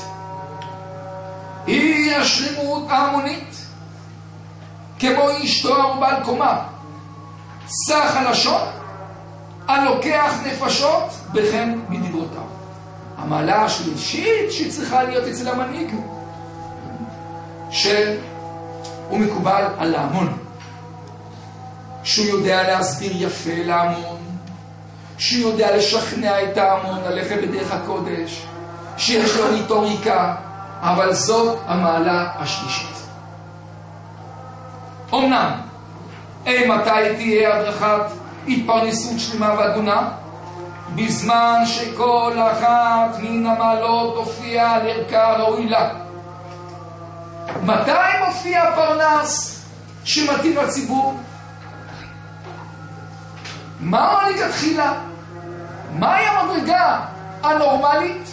היא השלמות ההמונית, כמו איש תואר ובעל קומה, סך הלשון, הלוקח נפשות בכן מדברותיו. המעלה השלישית שצריכה להיות אצל המנהיג, שהוא מקובל על ההמון, שהוא יודע להסביר יפה להמון, שהוא יודע לשכנע את ההמון ללכת בדרך הקודש, שיש לו ריטוריקה, אבל זאת המעלה השלישית. אמנם, אי מתי תהיה הדרכת התפרנסות שלמה והגונה? בזמן שכל אחת מן המעלות תופיע על ערכה ראוי לה. מתי מופיע פרנס שמתאים לציבור? מה מלכתחילה? מהי המדרגה הנורמלית?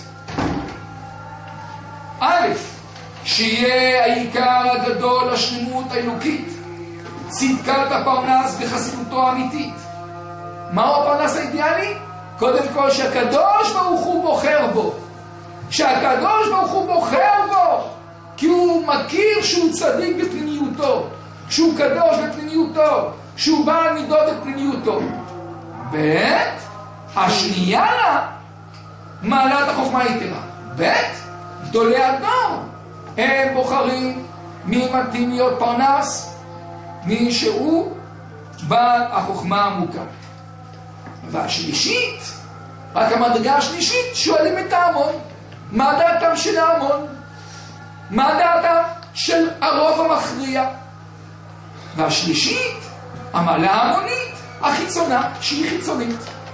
א', שיהיה העיקר הגדול, השלמות האלוקית, צדקת הפרנס בחסידותו האמיתית. מהו הפרנס האידיאלי? קודם כל שהקדוש ברוך הוא בוחר בו. שהקדוש ברוך הוא בוחר בו, כי הוא מכיר שהוא צדיק בפנימיותו, שהוא קדוש בפנימיותו, שהוא בעל מידות בפנימיותו. ב', השנייה לה, מעלת החוכמה היתרה. ב', גדולי הדור, הם בוחרים מי מתאים להיות פרנס, מי שהוא בעל החוכמה העמוקה. והשלישית, רק המדרגה השלישית, שואלים את ההמון, מה דעתם של ההמון? מה דעתם של הרוב המכריע? והשלישית, המעלה ההמונית, החיצונה, שהיא חיצונית.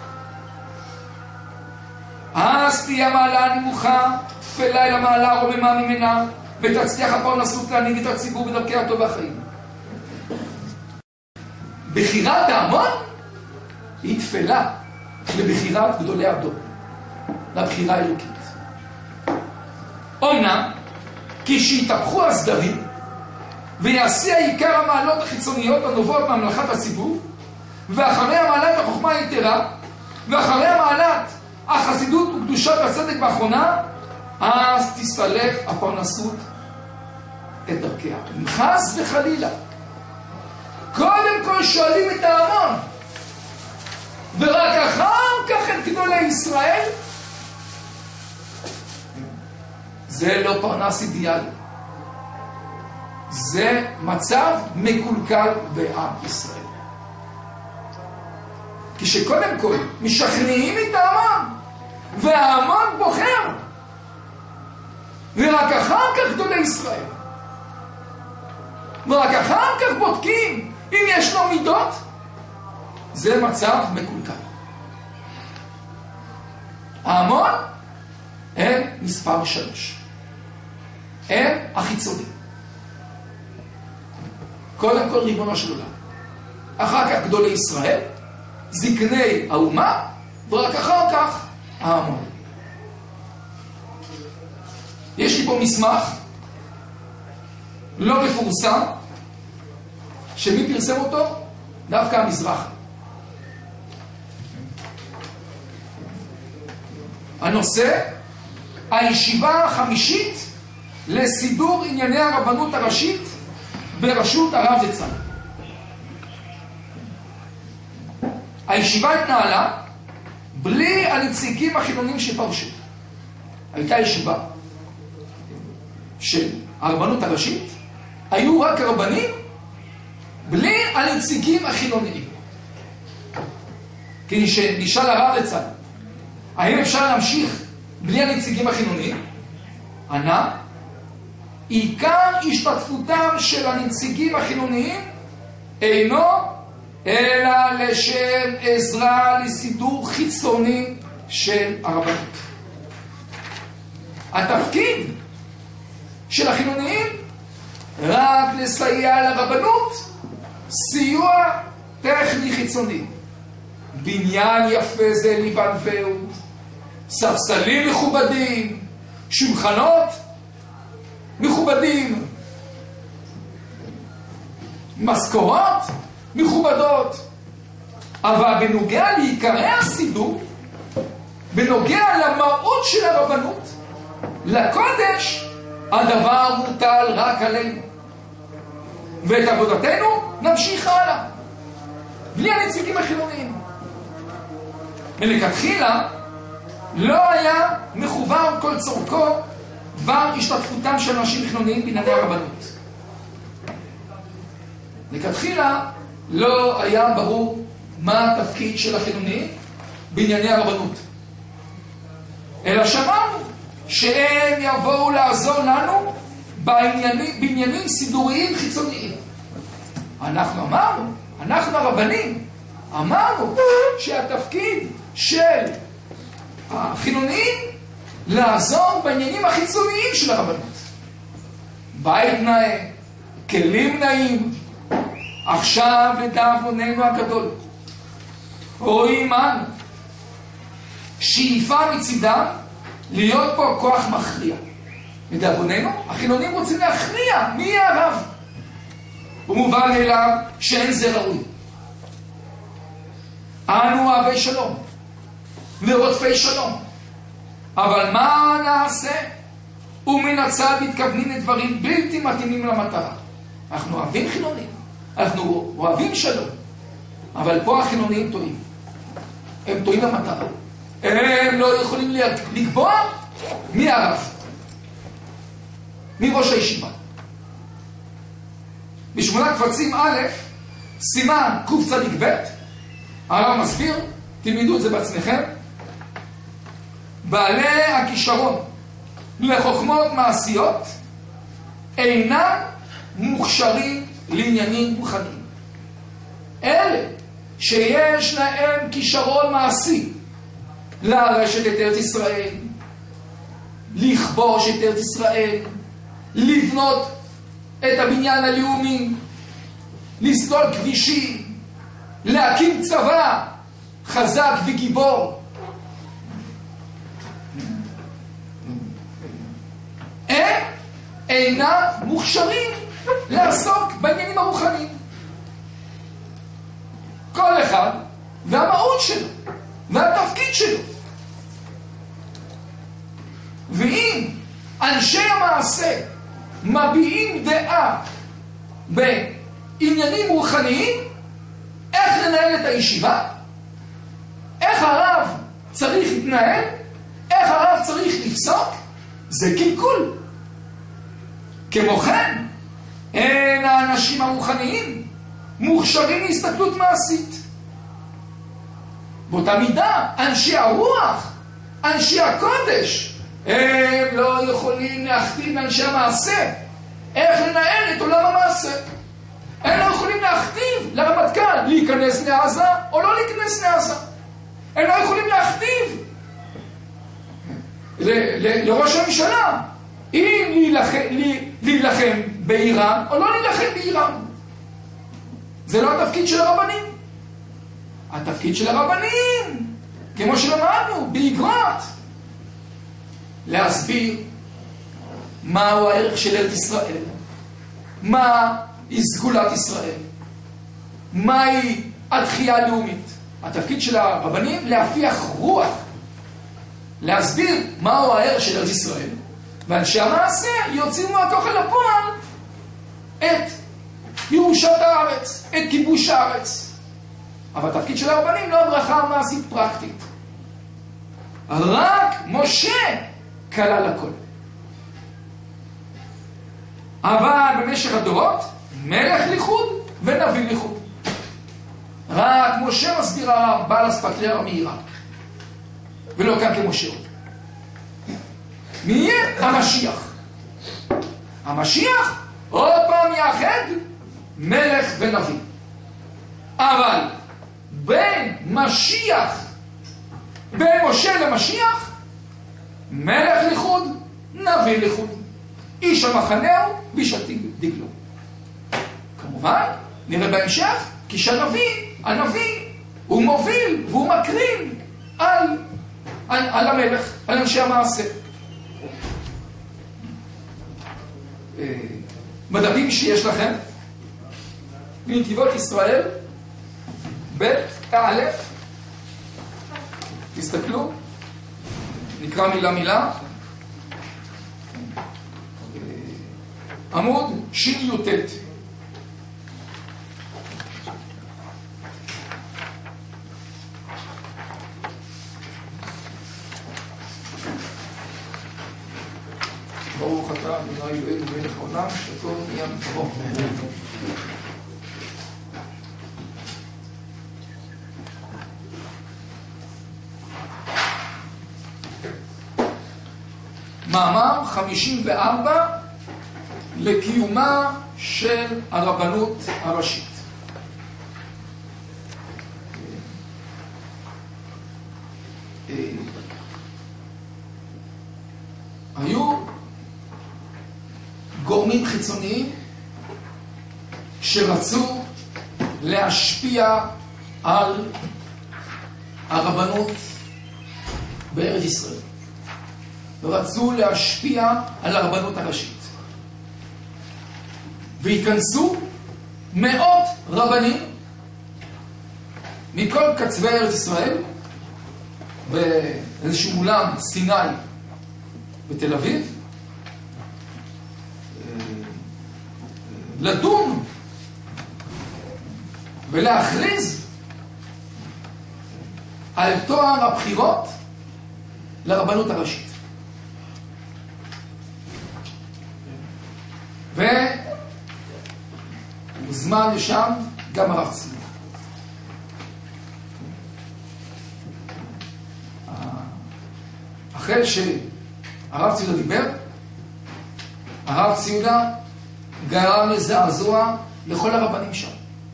אז תהיה המעלה הנמוכה, תפלה אל המעלה רוממה ממנה, ותצליח הפרנסות להנהיג את הציבור בדרכי הטוב והחיים. בחירת ההמון היא תפלה לבחירת גדולי הדור, לבחירה האלוקית. אומנם, כשיתהפכו הסדרים ויעשי העיקר המעלות החיצוניות הנובעות מהמלאכת הציבור, ואחרי המעלת החוכמה היתרה, ואחרי המעלת החסידות וקדושת הצדק באחרונה, אז תסלף הפרנסות את דרכיה. חס וחלילה, קודם כל שואלים את ההמון, ורק אחר כך את גדולי ישראל. זה לא פרנס אידיאלי, זה מצב מקולקל בעם ישראל. כשקודם כל משכנעים את ההמון, וההמון בוחר, ורק אחר כך גדולי ישראל, ורק אחר כך בודקים אם יש לו מידות, זה מצב מקולקל. ההמון הם מספר שלוש, הם החיצונים. קודם כל ריבונו של עולם, אחר כך גדולי ישראל, זקני האומה, ורק אחר כך ההמון. יש לי פה מסמך לא מפורסם, שמי פרסם אותו? דווקא המזרח. הנושא, הישיבה החמישית לסידור ענייני הרבנות הראשית בראשות הרב זצ"ל. הישיבה התנהלה בלי הנציגים החילונים שפרשו. הייתה ישיבה של הרבנות הראשית, היו רק הרבנים בלי הנציגים החילוניים. כי נשאל הרב זצ"ל, האם אפשר להמשיך בלי הנציגים החילוניים? ענה, עיקר השתתפותם של הנציגים החילוניים אינו אלא לשם עזרה לסידור חיצוני של הרבנות. התפקיד של החילוניים רק לסייע לרבנות סיוע טכני חיצוני. בניין יפה זה לבן ואוד, ספסלים מכובדים, שולחנות מכובדים, משכורות מכובדות. אבל בנוגע לעיקרי הסידור, בנוגע למהות של הרבנות, לקודש, הדבר מוטל רק עלינו. ואת עבודתנו נמשיך הלאה, בלי הנציגים החילוניים. מלכתחילה לא היה מחובר כל צורכו דבר השתתפותם של אנשים חילוניים בענייני הרבנות. מלכתחילה לא היה ברור מה התפקיד של החילונים בענייני הרבנות. אלא שמענו שהם יבואו לעזור לנו בעניינים, בעניינים סידוריים חיצוניים. אנחנו אמרנו, אנחנו הרבנים, אמרנו שהתפקיד של החילונים לעזור בעניינים החיצוניים של הרבנות. בית נאה, כלים נאים. עכשיו לדאבוננו הגדול רואים אנו שאיפה מצידם להיות פה כוח מכריע. לדאבוננו החילונים רוצים להכריע מי יהיה הרב. ומובן אליו שאין זה ראוי. אנו אוהבי שלום ורודפי שלום, אבל מה נעשה? ומן הצד מתכוונים לדברים בלתי מתאימים למטרה. אנחנו אוהבים חילונים, אנחנו אוהבים שלום, אבל פה החילונים טועים. הם טועים במטרה. הם לא יכולים לקבוע מי הרב, מי ראש הישיבה. בשמונה קבצים א', סימן קוף צדיק ב', הרב מסביר, תלמדו את זה בעצמכם. בעלי הכישרון לחוכמות מעשיות אינם מוכשרים לעניינים רוחניים. אלה שיש להם כישרון מעשי להרשת את ארץ ישראל, לכבוש את ארץ ישראל, לבנות את הבניין הלאומי, לסלול כבישים, להקים צבא חזק וגיבור, הם אינם מוכשרים לעסוק בעניינים הרוחניים. כל אחד והמהות שלו והתפקיד שלו. ואם אנשי המעשה מביעים דעה בעניינים רוחניים, איך לנהל את הישיבה, איך הרב צריך להתנהל, איך הרב צריך לפסוק, זה קלקול. כמו כן, אין האנשים הרוחניים מוכשרים להסתכלות מעשית. באותה מידה, אנשי הרוח, אנשי הקודש, הם לא יכולים להכתיב לאנשי המעשה איך לנהל את עולם המעשה. הם לא יכולים להכתיב לרמטכ"ל להיכנס לעזה או לא להיכנס לעזה. הם לא יכולים להכתיב ל- ל- לראש הממשלה אם להילחם, להילחם באיראן או לא להילחם באיראן. זה לא התפקיד של הרבנים. התפקיד של הרבנים, כמו שלמדנו באגרת, להסביר מהו הערך של ארץ ישראל, מה היא סגולת ישראל, מהי התחייה הלאומית. התפקיד של הרבנים להפיח רוח, להסביר מהו הערך של ארץ ישראל, ואנשי המעשה יוציאו מהכוח אל הפועל את ירושת הארץ, את כיבוש הארץ. אבל התפקיד של הרבנים לא הברכה מעשית פרקטית. רק משה כלל הכל. אבל במשך הדורות מלך ליכוד ונביא ליכוד. רק משה מסביר הרב בעל אספקלריה מעיראק, ולא כאן כמשה עוד. מי יהיה? המשיח. המשיח עוד פעם יאחד מלך ונביא. אבל בין משיח, בין משה למשיח, מלך ליכוד, נביא ליכוד. איש המחנהו ואיש דגלו. כמובן, נראה בהמשך, כי שהנביא, הנביא, הוא מוביל והוא מקרין על, על, על המלך, על אנשי המעשה. מדפים שיש לכם, מנתיבות ישראל, ב' א', תסתכלו, נקרא מילה מילה, עמוד שין יוטט. ברוך אתה אדוני אלוהינו מלך העולם שהכל נהיה בדברו. מאמר חמישים וארבע לקיומה של הרבנות הראשית. היו גורמים חיצוניים שרצו להשפיע על הרבנות בארץ ישראל. רצו להשפיע על הרבנות הראשית. והתכנסו מאות רבנים מכל קצווי ארץ ישראל באיזשהו אולם סיני בתל אביב, לדון ולהכריז על תואר הבחירות לרבנות הראשית. והוזמן לשם גם הרב ציודה. אחרי שהרב ציודה דיבר, הרב ציודה גרם לזעזוע לכל הרבנים שם.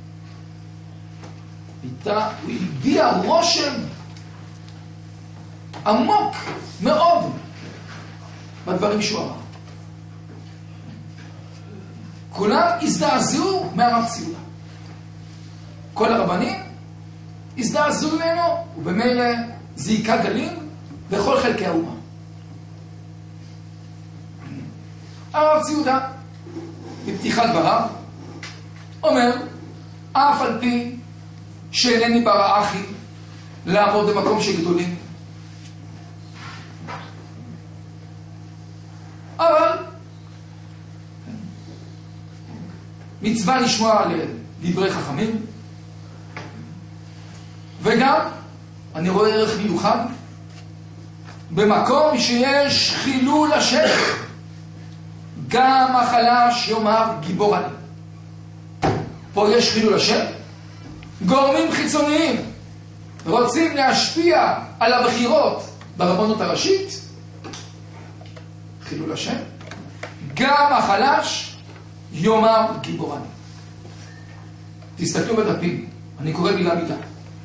איתה, הוא הביע רושם עמוק מאוד בדברים שהוא אמר. כולם הזדעזעו מהרב ציודה. כל הרבנים הזדעזעו ממנו, ובמילא זעיקה גלים בכל חלקי האומה. הרב ציודה בפתיחת דבריו אומר, אף על פי שאינני ברא אחי לעמוד במקום של גדולים, אבל מצווה לשמוע לדברי חכמים, וגם אני רואה ערך מיוחד במקום שיש חילול השם. גם החלש יאמר גיבור אני. פה יש חילול השם. גורמים חיצוניים רוצים להשפיע על הבחירות ברבנות הראשית, חילול השם, גם החלש יאמר גיבורני. תסתכלו בדפים, אני קורא מילה מילה.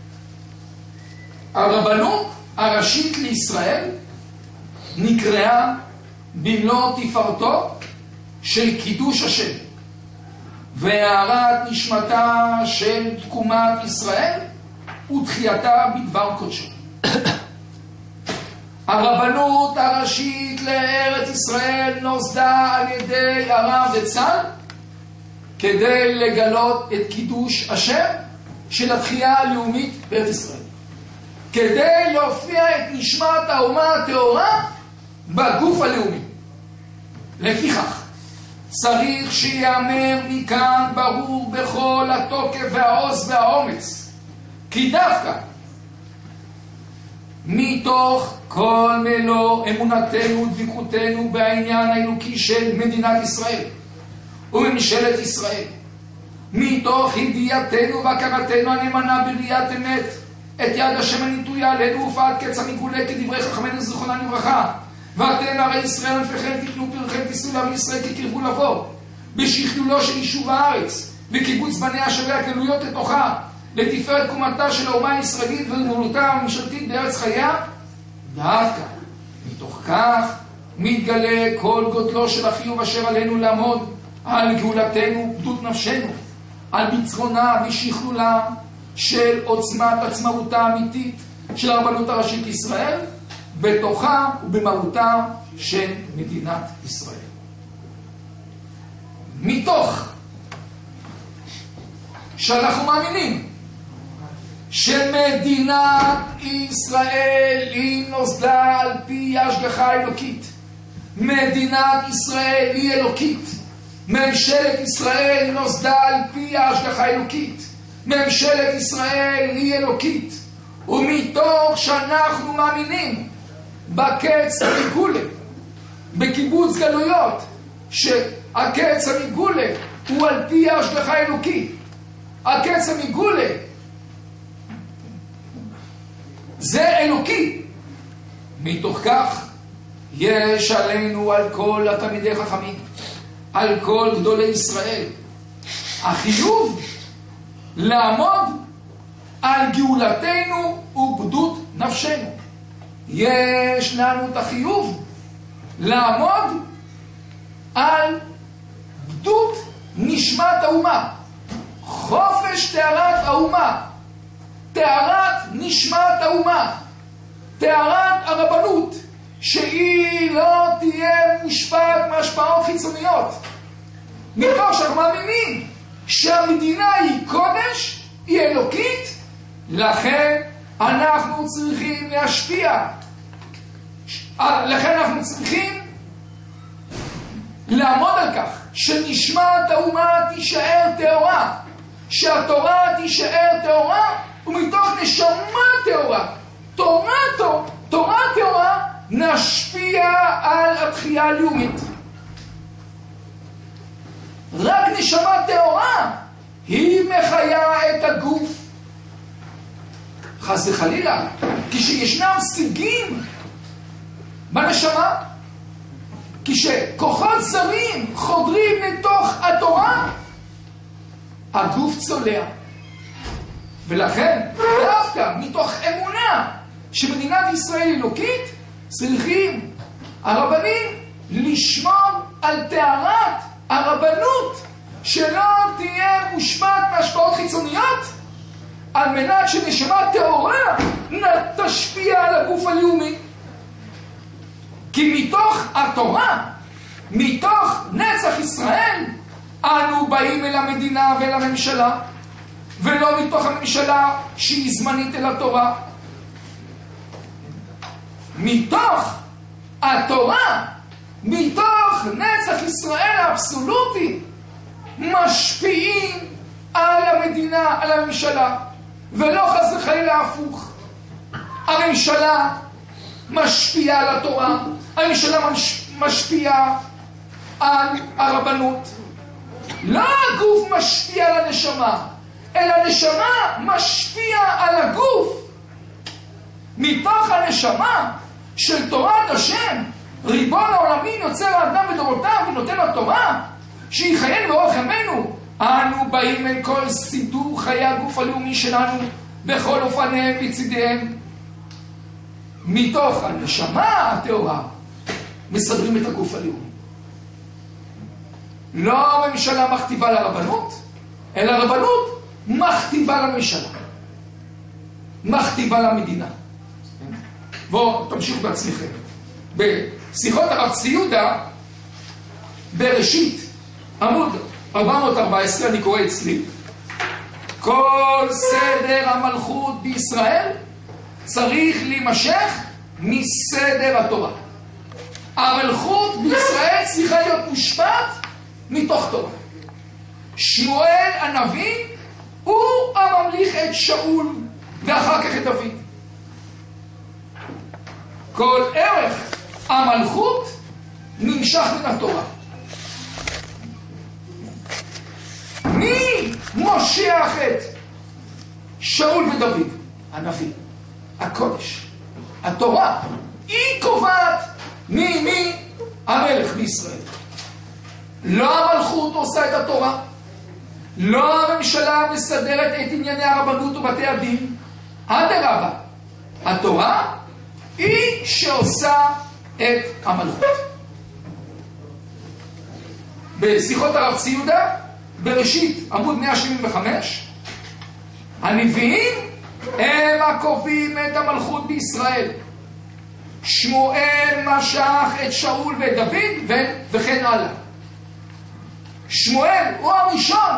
הרבנות הראשית לישראל נקראה במלוא תפארתו של קידוש השם והארת נשמתה של תקומת ישראל ותחייתה בדבר קודשו. הרבנות הראשית לארץ ישראל נוסדה על ידי הרב זצ"ל כדי לגלות את קידוש השם של התחייה הלאומית בארץ ישראל, כדי להופיע את נשמת האומה הטהורה בגוף הלאומי. לפיכך צריך שיאמר מכאן ברור בכל התוקף והעוז והאומץ כי דווקא מתוך כל מלוא אמונתנו ודבקותנו בעניין האלוקי של מדינת ישראל וממשלת ישראל, מתוך ידיעתנו והכרתנו הנאמנה בראיית אמת את יד השם הנטויה עלינו ופעד קץ המגולה כדברי חכמינו זיכרונם לברכה, ואתם הרי ישראל ענפיכם תיתנו פריכם תישאו לעם ישראל כי קרבו לבוא, בשכלולו של יישוב הארץ וקיבוץ בניה שווה הכללויות לתוכה, לתפארת קומתה של האומה הישראלית וגדולתה הממשלתית בארץ חייה. דווקא מתוך כך מתגלה כל גודלו של החיוב אשר עלינו לעמוד על גאולתנו וגדות נפשנו, על בצרונה ושכלולה של עוצמת עצמאותה האמיתית של הרבנות הראשית לישראל בתוכה ובמהותה של מדינת ישראל. מתוך שאנחנו מאמינים שמדינת ישראל היא נוסדה על פי השגחה אלוקית, מדינת ישראל היא אלוקית, ממשלת ישראל נוסדה על פי ההשגחה האלוקית, ממשלת ישראל היא אלוקית, ומתוך שאנחנו מאמינים בקץ המגולה, בקיבוץ גלויות, שהקץ המגולה הוא על פי ההשגחה האלוקית, הקץ המגולה זה אלוקי. מתוך כך יש עלינו על כל התלמידי חכמים, על כל גדולי ישראל, החיוב לעמוד על גאולתנו וגדות נפשנו. יש לנו את החיוב לעמוד על גדות נשמת האומה, חופש תארת האומה, תארת נשמת האומה, תארת הרבנות, שהיא לא תהיה מושפעת מהשפעות חיצוניות. מתוך שאנחנו מאמינים שהמדינה היא קודש, היא אלוקית, לכן אנחנו צריכים להשפיע, לכן אנחנו צריכים לעמוד על כך שנשמת האומה תישאר טהורה, שהתורה תישאר טהורה, ומתוך נשמה טהורה, תורה, תורה טהורה, נשפיע על התחייה הלאומית. רק נשמה טהורה היא מחיה את הגוף. חס וחלילה, כשישנם שיגים בנשמה, כשכוחות זרים חודרים לתוך התורה, הגוף צולע. ולכן דווקא מתוך אמונה שמדינת ישראל אלוקית, צריכים הרבנים לשמור על טהרת הרבנות, שלא תהיה מושפעת מהשפעות חיצוניות, על מנת שנשמה טהורה תשפיע על הגוף הלאומי. כי מתוך התורה, מתוך נצח ישראל, אנו באים אל המדינה ואל הממשלה, ולא מתוך הממשלה שהיא זמנית אל התורה. מתוך התורה, מתוך נצח ישראל האבסולוטי, משפיעים על המדינה, על הממשלה, ולא חס וחלילה הפוך. הממשלה משפיעה על התורה, הממשלה משפיעה על הרבנות. לא הגוף משפיע על הנשמה, אלא הנשמה משפיע על הגוף, מתוך הנשמה של תורת השם, ריבון העולמים יוצר האדם ודורותיו ונותן לו תורה, שיחייל באורח ימינו. אנו באים אל כל סידור חיי הגוף הלאומי שלנו, בכל אופניהם וצידיהם. מתוך הנשמה הטהורה מסדרים את הגוף הלאומי. לא הממשלה מכתיבה לרבנות, אלא הרבנות מכתיבה לממשלה, מכתיבה למדינה. בואו תמשיכו בעצמכם. בשיחות הרב צבי יהודה, בראשית עמוד ארבע מאות וארבע עשרה, אני קורא אצלי: כל סדר המלכות בישראל צריך להימשך מסדר התורה. המלכות בישראל צריכה להיות מושפעת מתוך תורה. שמואל הנביא הוא הממליך את שאול ואחר כך את דוד. כל ערך המלכות נמשך מן התורה. מי מושך את שאול ודוד? הנביא, הקודש, התורה. היא קובעת מי מי המלך בישראל. לא המלכות עושה את התורה, לא הממשלה מסדרת את ענייני הרבנות ובתי הדין. אדרבה, התורה היא שעושה את המלכות. בשיחות הרב צבי יהודה, בראשית עמוד מאה שבעים וחמש, הנביאים הם הקובעים את המלכות בישראל. שמואל משך את שאול ואת דוד וכן הלאה. שמואל הוא הראשון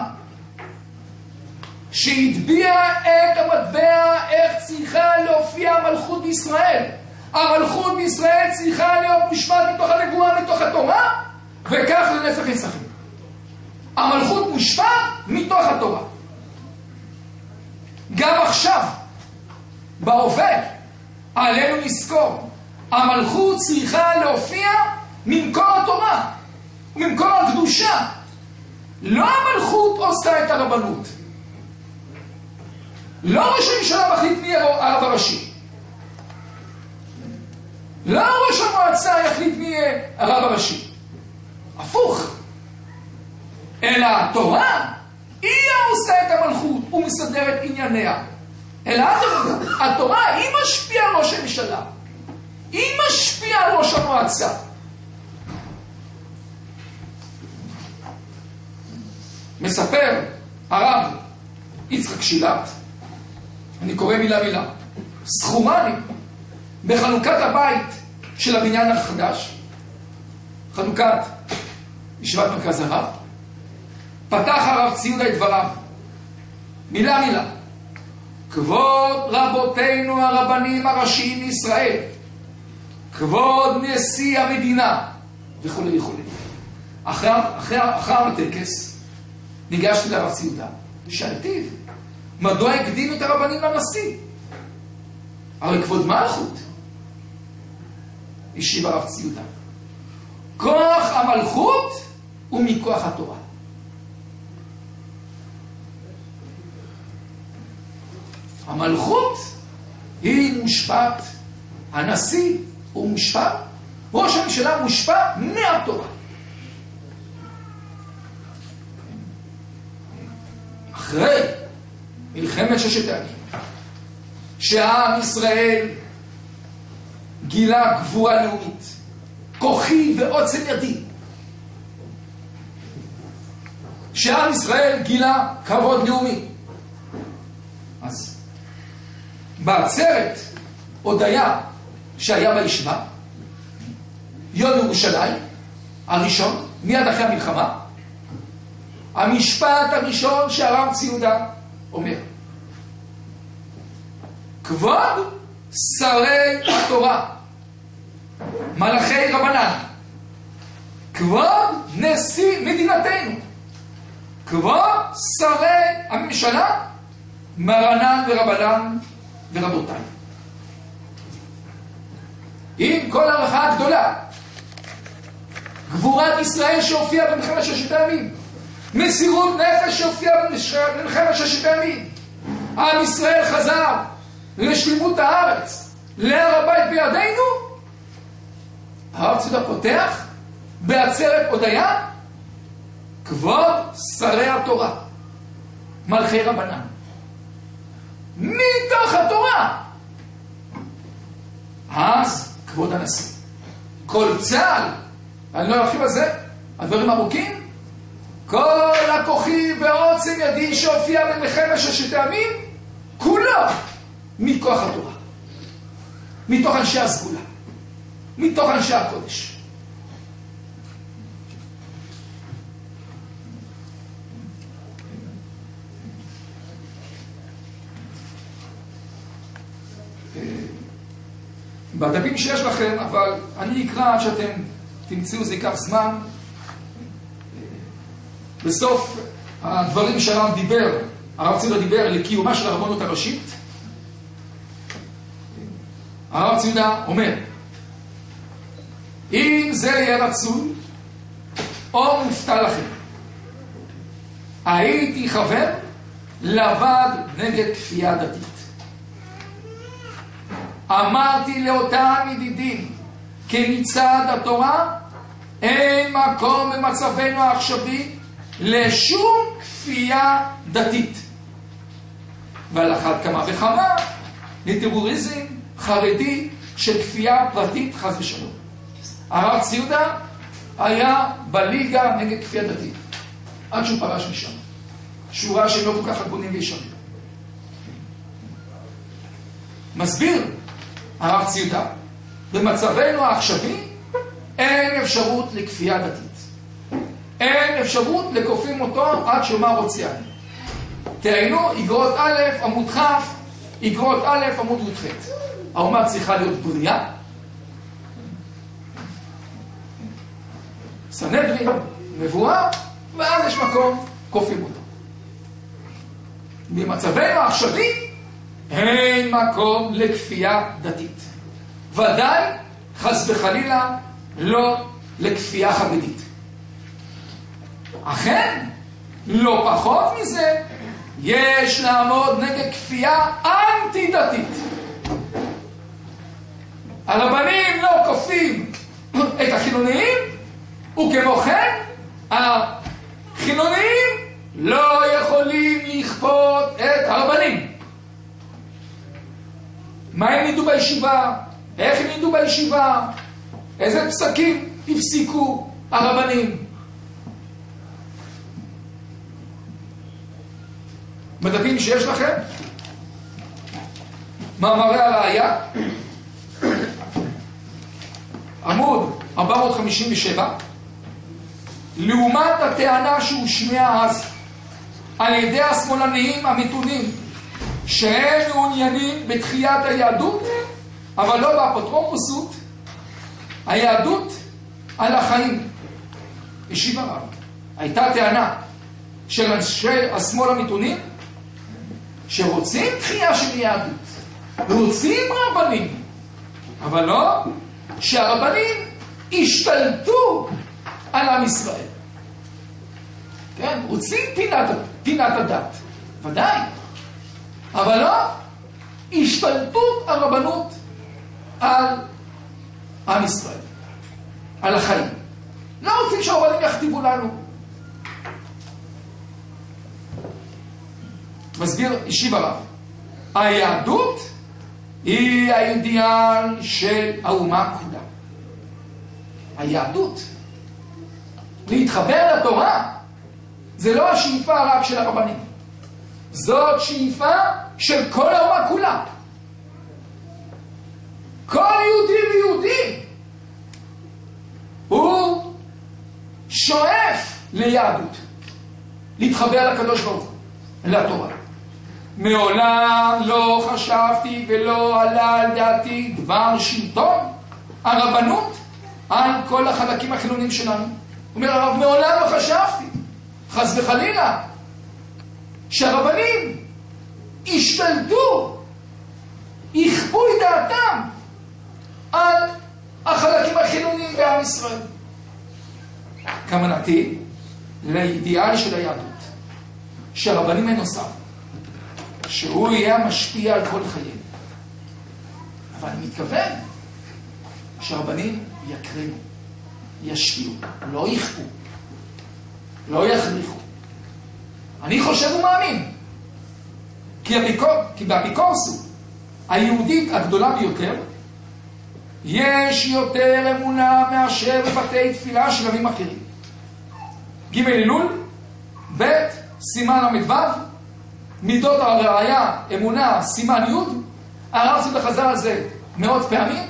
שהטביע את המטבע איך צריכה להופיע המלכות בישראל. המלכות בישראל צריכה להיות מושפעת מתוך הנבואה, מתוך התורה, וכך לנצח נצחים. המלכות מושפעת מתוך התורה. גם עכשיו, בהווה, עלינו לזכור, המלכות צריכה להופיע ממקור התורה, ממקור הקדושה. לא המלכות עושה את הרבנות. לא ראש הממשלה מחליט מי הרב הראשי. לא ראש המועצה יחליט מי הרב הראשי. הפוך. אלא התורה היא עושה את המלכות ומסדרת ענייניה. אלא התורה היא משפיעה על ראש הממשלה, היא משפיעה על ראש המועצה. מספר הרב יצחק שילת, אני קורא מילה מילה, סכומני בחנוכת הבית של הבניין החדש, חנוכת ישיבת מרכז הרב, פתח הרב צבי יהודה את דבריו מילה מילה: כבוד רבותינו הרבנים הראשיים מישראל, כבוד נשיא המדינה וכו' וכו'. אחר, אחר, אחר הטקס ניגשתי לרב צבי יהודה, שאלתיו מדוע הקדים את הרבנים לנשיא? הרי כבוד מלכות. השיב הרב צבי יהודה: כוח המלכות הוא מכוח התורה. המלכות היא מושפעת, הנשיא הוא מושפע, ראש הממשלה מושפע מהתורה. אחרי מלחמת ששת הימים, שהעם ישראל גילה גבורה לאומית, כוחי ועוצם ידי, שהעם ישראל גילה כבוד לאומי, אז בעצרת הודיה שהיה בישיבה, יום ירושלים הראשון, מיד אחרי המלחמה, המשפט הראשון שהרב צבי יהודה אומר: כבוד שרי התורה, מלאכי רבנן, כבוד נשיא מדינתנו, כבוד שרי הממשלה, מרנן ורבנן ורבותיי. עם כל הערכה הגדולה, גבורת ישראל שהופיעה במלחמת ששת הימים, מסירות נפש שהופיעה במלחמת ששת הימים, עם ישראל חזר לשלמות הארץ, להר הבית בידינו, הרב ציודה פותח בעצרת הודיה, כבוד שרי התורה, מלכי רבנן, מתוך התורה. אז כבוד הנשיא, כל צה"ל, אני לא ארחיב על זה, הדברים ארוכים, כל הכוחי ועוצם ידי שהופיע במלחמת ששת הימים, כולו מכוח התורה, מתוך אנשי הסגולה, מתוך אנשי הקודש. בדפים שיש לכם, אבל אני אקרא עד שאתם תמצאו, זה ייקח זמן. בסוף הדברים שהרב דיבר, הרב ציודה דיבר לקיומה של הרבנות הראשית. הרב ציודה אומר, אם זה יהיה רצוי או מופתע לכם, הייתי חבר לבד נגד כפייה דתית. אמרתי לאותם ידידים, כמצד התורה אין מקום במצבנו העכשווי לשום כפייה דתית, ועל אחת כמה וכמה לטרוריזם חרדי של כפייה פרטית, חס ושלום. הרב ציודה היה בליגה נגד כפייה דתית עד שהוא פרש משם, שורה שהם לא כל כך הגונים וישרים. מסביר הרב ציודה, במצבנו העכשווי אין אפשרות לכפייה דתית, אין אפשרות לכופים אותו עד שאומר רוצה אני. תראינו, אגרות א' עמוד ח', אגרות א' עמוד י"ח. האומה צריכה להיות בריאה, סנהדרין, מבואה, ואז יש מקום, כופים אותו. במצבנו העכשווי אין מקום לכפייה דתית, ודאי חס וחלילה לא לכפייה חרדית. אכן, לא פחות מזה, יש לעמוד נגד כפייה אנטי דתית. הרבנים לא כופים את החילוניים, וכמו כן החילוניים לא יכולים לכפות את הרבנים. מה הם ידעו בישיבה? איך הם ידעו בישיבה? איזה פסקים הפסיקו הרבנים? בדפים שיש לכם, מאמרי הראיה, עמוד ארבע מאות חמישים ושבע, לעומת הטענה שהושמעה אז על ידי השמאלניים המתונים, שהם מעוניינים בתחיית היהדות, אבל לא באפוטרופוסות, היהדות על החיים. השיב הרב, הייתה טענה של אנשי השמאל המתונים, שרוצים תחייה של יהדות, רוצים רבנים, אבל לא שהרבנים השתלטו על עם ישראל. כן, רוצים פינת, פינת הדת, ודאי, אבל לא השתלטות הרבנות על עם ישראל, על החיים. לא רוצים שהרבנים יכתיבו לנו. מסביר השיב הרב, היהדות היא האידיאל של האומה כולה. היהדות, להתחבר לתורה, זה לא השאיפה רק של הרבנים, זאת שאיפה של כל האומה כולה. כל יהודי ויהודי הוא שואף ליהדות, להתחבר לקדוש ברוך הוא, לתורה. מעולם לא חשבתי ולא עלה על דעתי דבר שלטון הרבנות על כל החלקים החילונים שלנו. אומר הרב, מעולם לא חשבתי, חס וחלילה, שהרבנים השתלטו, יכפו את דעתם על החלקים החילוניים בעם ישראל. כוונתי לאידיאל של היהדות, שהרבנים אין נוסף, שהוא יהיה משפיע על כל חייהם. אבל אני מתכוון שהרבנים יקרינו, ישפיעו, לא יכפו, לא יכריחו. אני חושב ומאמין, כי, הביקור, כי באפיקורסות היהודית הגדולה ביותר, יש יותר אמונה מאשר בבתי תפילה של עמים אחרים. ג' אלול, ב' סימן למדו, מידות הראיה, אמונה, סימן י', הרב צודק חזר על זה מאות פעמים.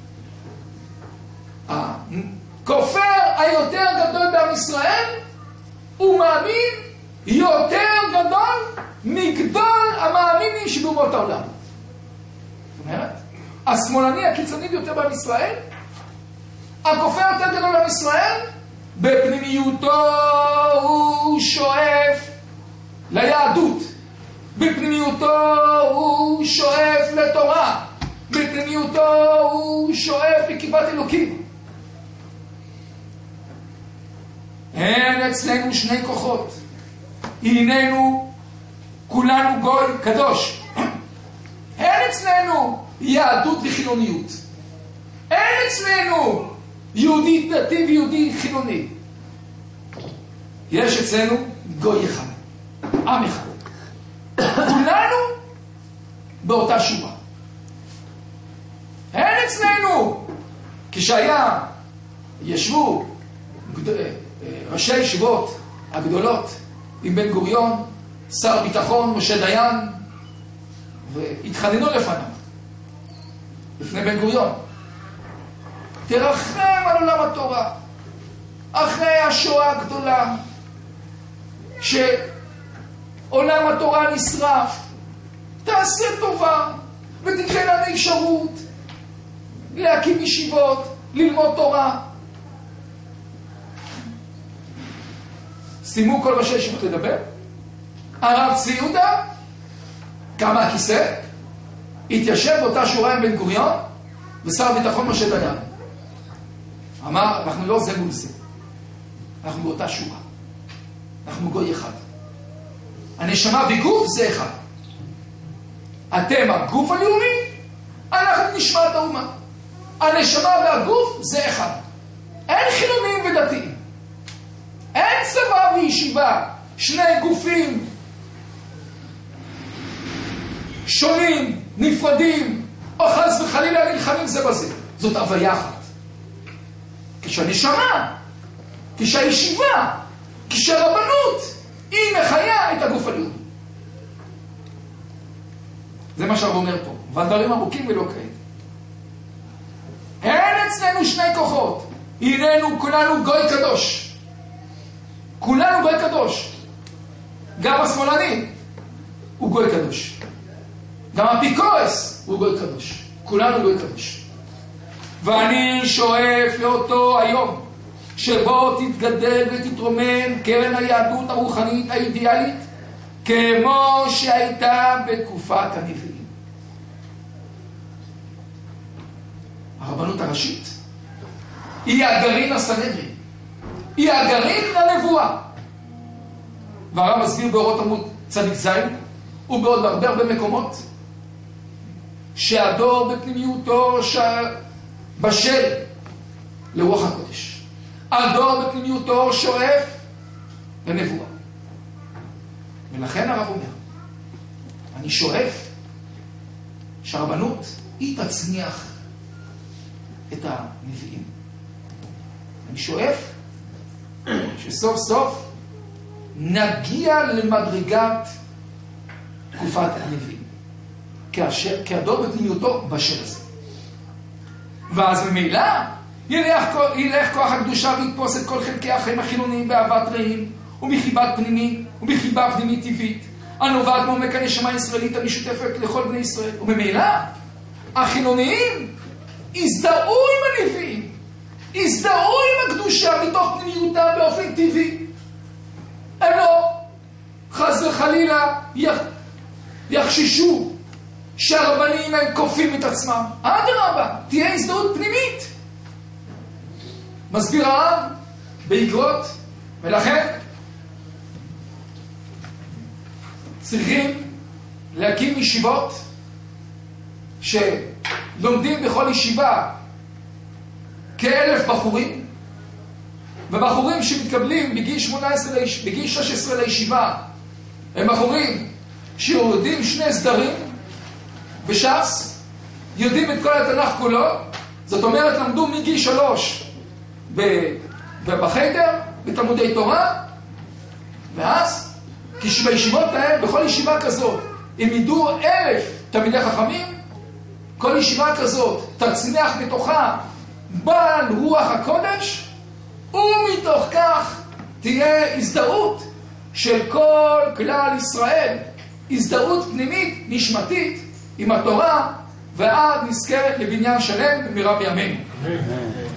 הכופר היותר גדול בעם ישראל, הוא מאמין יותר גדול מגדול המאמינים שבאומות העולם. זאת אומרת, השמאלני הקיצוני ביותר בעם ישראל, הכופר יותר גדול בעם ישראל, בפנימיותו הוא שואף ליהדות, בפנימיותו הוא שואף לתורה, בפנימיותו הוא שואף לכיפת אלוקים. אין אצלנו שני כוחות, הננו כולנו גוי קדוש. אין אצלנו יהדות וחילוניות, אין אצלנו יהודי דתי ויהודי חילוני. יש אצלנו גוי אחד, עם אחד, כולנו באותה שורה. אין אצלנו, כשהיה ישבו ראשי ישיבות הגדולות עם בן גוריון, שר ביטחון משה דיין, והתחננו לפניו, לפני בן גוריון, תרחם על עולם התורה, אחרי השואה הגדולה, שעולם התורה נשרף, תעשה טובה, ותתן לנו אפשרות להקים ישיבות, ללמוד תורה. שימו כל ראשי ישיבות לדבר. הרב צבי יהודה קם מהכיסא, התיישב באותה שורה עם בן גוריון ושר הביטחון משה דיין. אמר, אנחנו לא זה מול זה, אנחנו באותה שורה, אנחנו גוי אחד, הנשמה וגוף זה אחד. אתם הגוף הלאומי, אנחנו נשמת האומה. הנשמה והגוף זה אחד. אין חילונים ודתיים, אין צבא וישיבה, שני גופים שונים, נפרדים, או חס וחלילה נלחמים זה בזה. זאת הוויה אחת. כשהנשמה, כשהישיבה, כשהרבנות, היא מחיה את הגוף הלאומי. זה מה שהרב אומר פה, והדברים ארוכים ולא כעת. אין אצלנו שני כוחות, הננו כולנו גוי קדוש. כולנו גוי קדוש. גם השמאלני הוא גוי קדוש. גם אפיקורס הוא גוי קדוש. כולנו גוי קדוש. ואני שואף לאותו היום שבו תתגדל ותתרומם קרן היהדות הרוחנית האידיאלית כמו שהייתה בתקופת הנביאים. הרבנות הראשית היא הגרעין הסנהדרין, היא הגרעין לנבואה. והרב מסביר באורות עמוד צדיק זין ובעוד הרבה הרבה מקומות שהדור בפנימיותו בשל לרוח הקודש. הדור בפנימיותו שואף לנבואה. ולכן הרב אומר, אני שואף שהרבנות היא תצניח את הנביאים. אני שואף שסוף סוף נגיע למדרגת תקופת הנביאים, כאשר, כהדור בפנימיותו בשל הזה. ואז ממילא ילך, ילך כוח הקדושה ויתפוס את כל חלקי החיים החילוניים באהבת רעים ומחיבת פנימי ומחיבה פנימית טבעית הנובעת מעומק הנשמה הישראלית המשותפת לכל בני ישראל. וממילא החילוניים הזדהו עם הנביאים, הזדהו עם הקדושה מתוך פנימיותה באופן טבעי. הם לא חס וחלילה יחששו שהרבנים הם כופים את עצמם. אדרבה, תהיה הזדהות פנימית. מסביר הרב באגרות, ולכן צריכים להקים ישיבות ש... לומדים בכל ישיבה כאלף בחורים, ובחורים שמתקבלים בגיל שמונה עשרה, בגיל שש עשרה לישיבה, הם בחורים שיודעים שני סדרים בש"ס, יודעים את כל התנ"ך כולו, זאת אומרת למדו מגיל שלוש בחדר, בתלמודי תורה, ואז בישיבות האלה, בכל ישיבה כזאת, הם ידעו אלף תלמידי חכמים, כל ישיבה כזאת תצמיח מתוכה בעל רוח הקודש, ומתוך כך תהיה הזדהות של כל כלל ישראל, הזדהות פנימית, נשמתית, עם התורה, ועד נזכה לבניין שלם במהרה בימינו.